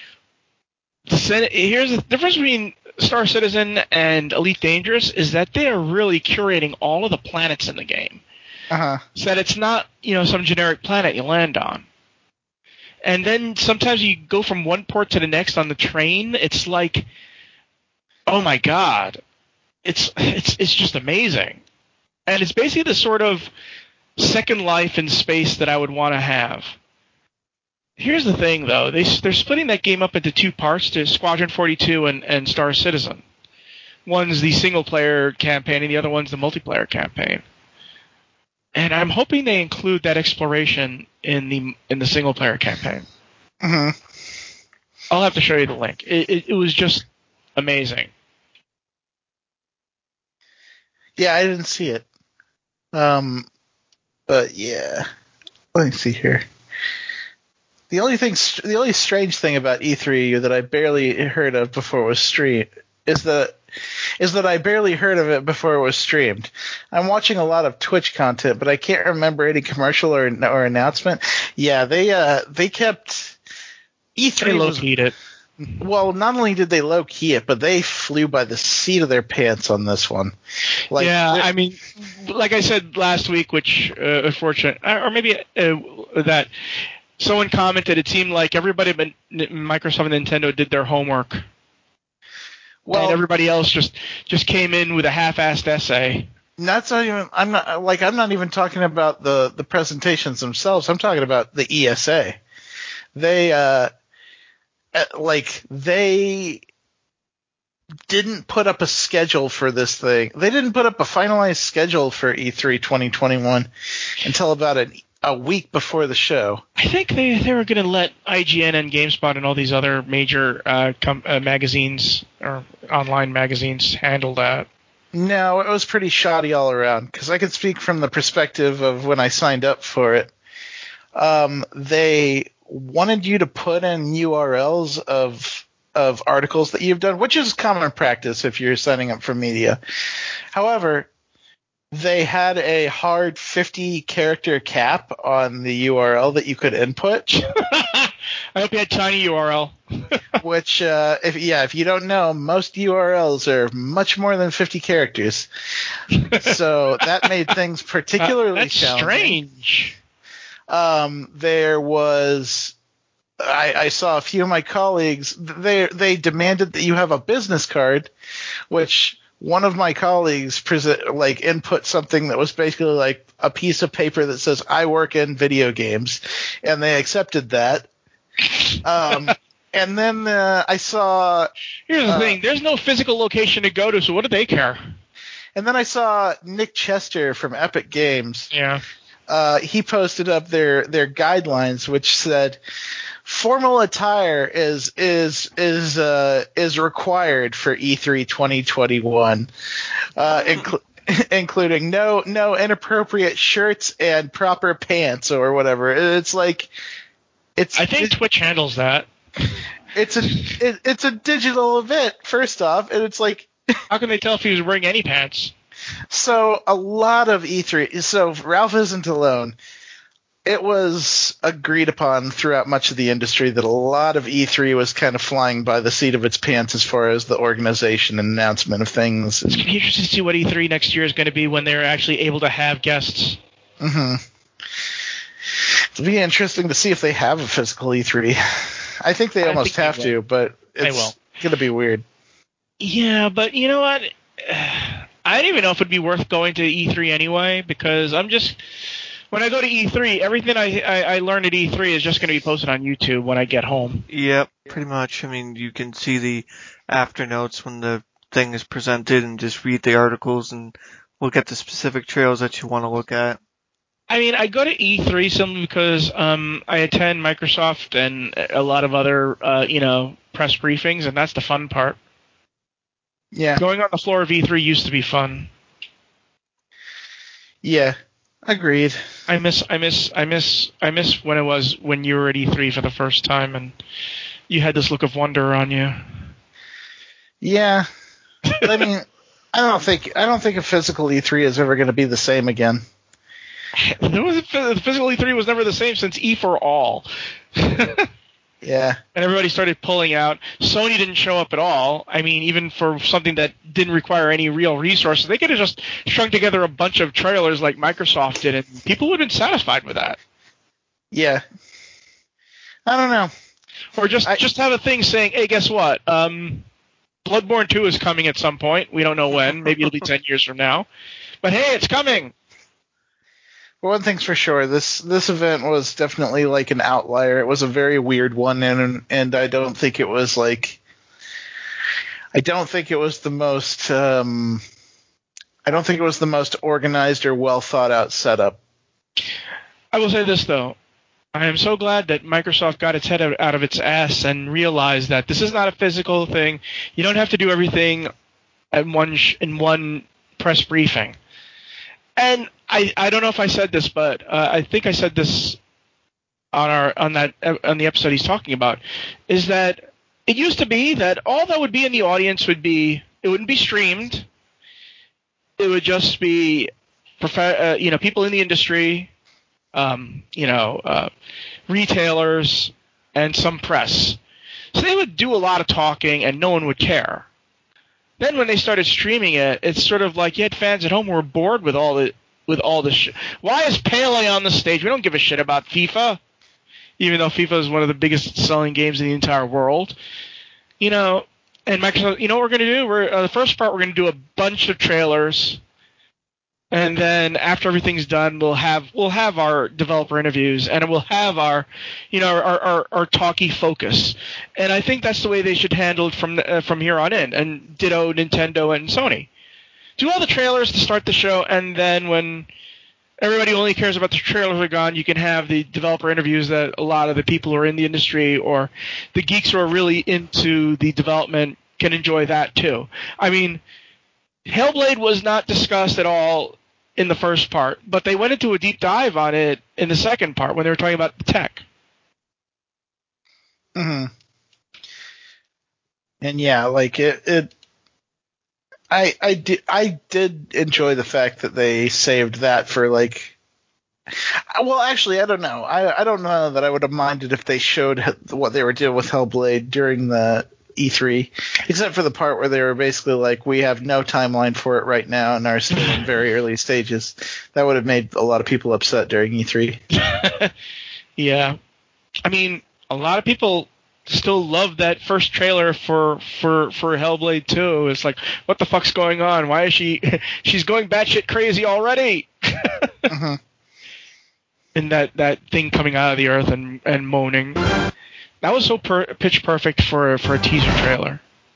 Here's the difference between Star Citizen and Elite Dangerous is that they are really curating all of the planets in the game. Uh-huh. So that it's not, you know, some generic planet you land on. And then sometimes you go from one port to the next on the train. It's like, oh my god, it's it's it's just amazing. And it's basically the sort of second life in space that I would want to have. Here's the thing, though. They, they're splitting that game up into two parts, to Squadron forty-two and, and Star Citizen. One's the single-player campaign, and the other one's the multiplayer campaign. And I'm hoping they include that exploration in the in the single-player campaign. Mm-hmm. I'll have to show you the link. It, it, it was just amazing. Yeah, I didn't see it. Um, but yeah, let me see here. The only thing, the only strange thing about E three that I barely heard of before it was stream is that is that I barely heard of it before it was streamed. I'm watching a lot of Twitch content, but I can't remember any commercial or or announcement. Yeah, they uh they kept E three They was low-keyed it. well. Not only did they low key it, but they flew by the seat of their pants on this one. Like, yeah, they're- I mean, like I said last week, which uh, unfortunate, or maybe uh, that someone commented, it seemed like everybody but Microsoft and Nintendo did their homework, well, and everybody else just just came in with a half-assed essay. That's not even. I'm not like. I'm not even talking about the the presentations themselves. I'm talking about the E S A. They uh, uh, like they didn't put up a schedule for this thing. They didn't put up a finalized schedule for E three twenty twenty-one until about a, a week before the show. I think they they were going to let I G N and GameSpot and all these other major uh, com- uh, magazines or online magazines handle that. No, it was pretty shoddy all around, because I can speak from the perspective of when I signed up for it. Um, they wanted you to put in U R Ls of of articles that you've done, which is common practice if you're signing up for media. However, they had a hard fifty character cap on the U R L that you could input. I hope you had tiny U R L. Which, uh, if yeah, if you don't know, most U R Ls are much more than fifty characters. So that made things particularly uh, that's challenging. strange. Um, there was, I, I saw a few of my colleagues. They they demanded that you have a business card, which one of my colleagues present like input something that was basically like a piece of paper that says "I work in video games," and they accepted that. Um, and then uh, I saw. Here's the uh, thing: there's no physical location to go to, so what do they care? And then I saw Nick Chester from Epic Games. Yeah. Uh, he posted up their their guidelines, which said formal attire is is is uh, is required for E three twenty twenty-one, uh, inclu- including no no inappropriate shirts and proper pants or whatever. It's like it's. I think it, Twitch handles that. It's a it, it's a digital event first off, and it's like. How can they tell if he was wearing any pants? So a lot of E three. So Ralph isn't alone. It was agreed upon throughout much of the industry that a lot of E three was kind of flying by the seat of its pants as far as the organization and announcement of things. It's going to be interesting to see what E three next year is going to be when they're actually able to have guests. Mm-hmm. It'll be interesting to see if they have a physical E three. I think they I almost think have they to, but They it's will. going to be weird. Yeah, but you know what? I don't even know if it'd be worth going to E three anyway, because I'm just when I go to E three, everything I I, I learn at E three is just going to be posted on YouTube when I get home. Yep, pretty much. I mean, you can see the after notes when the thing is presented and just read the articles and look at the specific trails that you want to look at. I mean, I go to E three simply because um, I attend Microsoft and a lot of other uh, you know press briefings, and that's the fun part. Yeah. Going on the floor of E three used to be fun. Yeah. Agreed. I miss, I miss, I miss, I miss when it was when you were at E three for the first time and you had this look of wonder on you. Yeah. I mean, I don't think I don't think a physical E three is ever going to be the same again. There was a, the physical E three was never the same since E for All. Yeah. And everybody started pulling out. Sony didn't show up at all. I mean, even for something that didn't require any real resources, they could have just strung together a bunch of trailers like Microsoft did, and people would have been satisfied with that. Yeah. I don't know. Or just I, just have a thing saying, hey, guess what? Um, Bloodborne two is coming at some point. We don't know when. Maybe it'll be ten years from now. But hey, it's coming. Well, one thing's for sure, this this event was definitely like an outlier. It was a very weird one, and and I don't think it was like I don't think it was the most um, I don't think it was the most organized or well thought out setup. I will say this though. I am so glad that Microsoft got its head out of its ass and realized that this is not a physical thing. You don't have to do everything in one sh- in one press briefing. And I, I don't know if I said this, but uh, I think I said this on our on that on the episode he's talking about, is that it used to be that all that would be in the audience would be it wouldn't be streamed. It would just be, prof- uh, you know, people in the industry, um, you know, uh, retailers, and some press. So they would do a lot of talking, and no one would care. Then when they started streaming it, it's sort of like you had fans at home who were bored with all the with all the shit. Why is Pele on the stage? We don't give a shit about FIFA, even though FIFA is one of the biggest selling games in the entire world. You know, and Microsoft, you know what we're going to do? We're uh, the first part, we're going to do a bunch of trailers, and then after everything's done, we'll have we'll have our developer interviews, and we'll have our, you know, our our, our talky focus. And I think that's the way they should handle it from uh, from here on in. And ditto Nintendo and Sony. Do all the trailers to start the show, and then when everybody only cares about the trailers are gone, you can have the developer interviews that a lot of the people who are in the industry or the geeks who are really into the development can enjoy that too. I mean, Hellblade was not discussed at all in the first part, but they went into a deep dive on it in the second part when they were talking about the tech. Mm-hmm. And yeah, like it, it I I did I did enjoy the fact that they saved that for like. Well, actually, I don't know. I I don't know that I would have minded if they showed what they were doing with Hellblade during the E three, except for the part where they were basically like, we have no timeline for it right now and are still in very early stages. That would have made a lot of people upset during E three. Yeah. I mean, a lot of people still love that first trailer for, for, for Hellblade two. It's like, what the fuck's going on? Why is she she's going batshit crazy already? Mm-hmm. And that, that thing coming out of the earth and, and moaning. That was so per- pitch perfect for for a teaser trailer.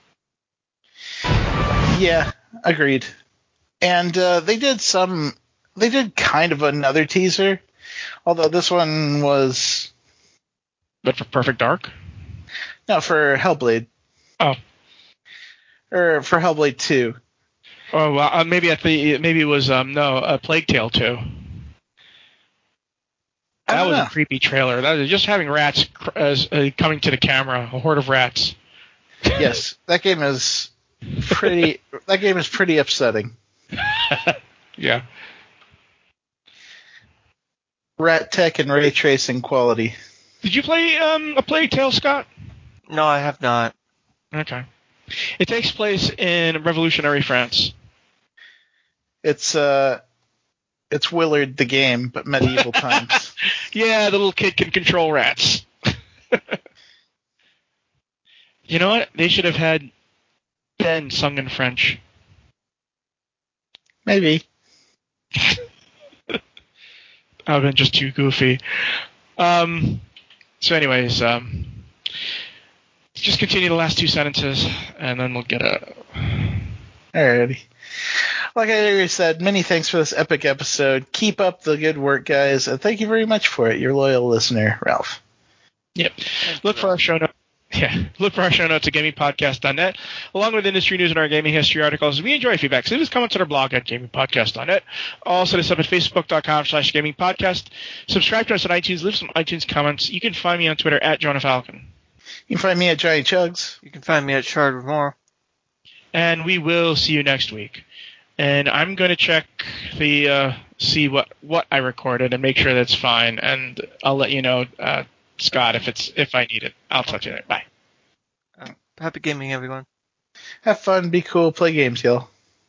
Yeah, agreed. And uh, they did some. They did kind of another teaser, although this one was. But for Perfect Dark? No, for Hellblade. Oh. Or for Hellblade two. Oh well, uh, maybe at the maybe it was um no a Plague Tale two. That was know. a creepy trailer. That was just having rats as uh, coming to the camera, a horde of rats. Yes, that game is pretty. that game is pretty upsetting. Yeah. Rat tech and ray tracing quality. Did you play um, a Plague Tale, Scott? No, I have not. Okay. It takes place in revolutionary France. It's uh, it's Willard the game, but medieval times. Yeah, the little kid can control rats. You know what? They should have had Ben sung in French. Maybe. That would have been just too goofy. Um, so anyways, um, just continue the last two sentences, and then we'll get a... Alrighty. Like I already said, many thanks for this epic episode. Keep up the good work, guys, and thank you very much for it, your loyal listener, Ralph. Yep. Look for our show notes. Yeah, look for our show notes at gaming podcast dot net, along with industry news and our gaming history articles. We enjoy feedback, so leave us comments on our blog at gaming podcast dot net. Also, us up at facebook dot com slash gaming podcast. Subscribe to us at iTunes. Leave some iTunes comments. You can find me on Twitter at Jonah Falcon. You can find me at Johnny Chugs. You can find me at Shard with More. And we will see you next week. And I'm going to check the uh, see what, what I recorded and make sure that's fine. And I'll let you know, uh, Scott, if it's if I need it. I'll talk to you later. Bye. Uh, happy gaming, everyone. Have fun, be cool, play games, y'all.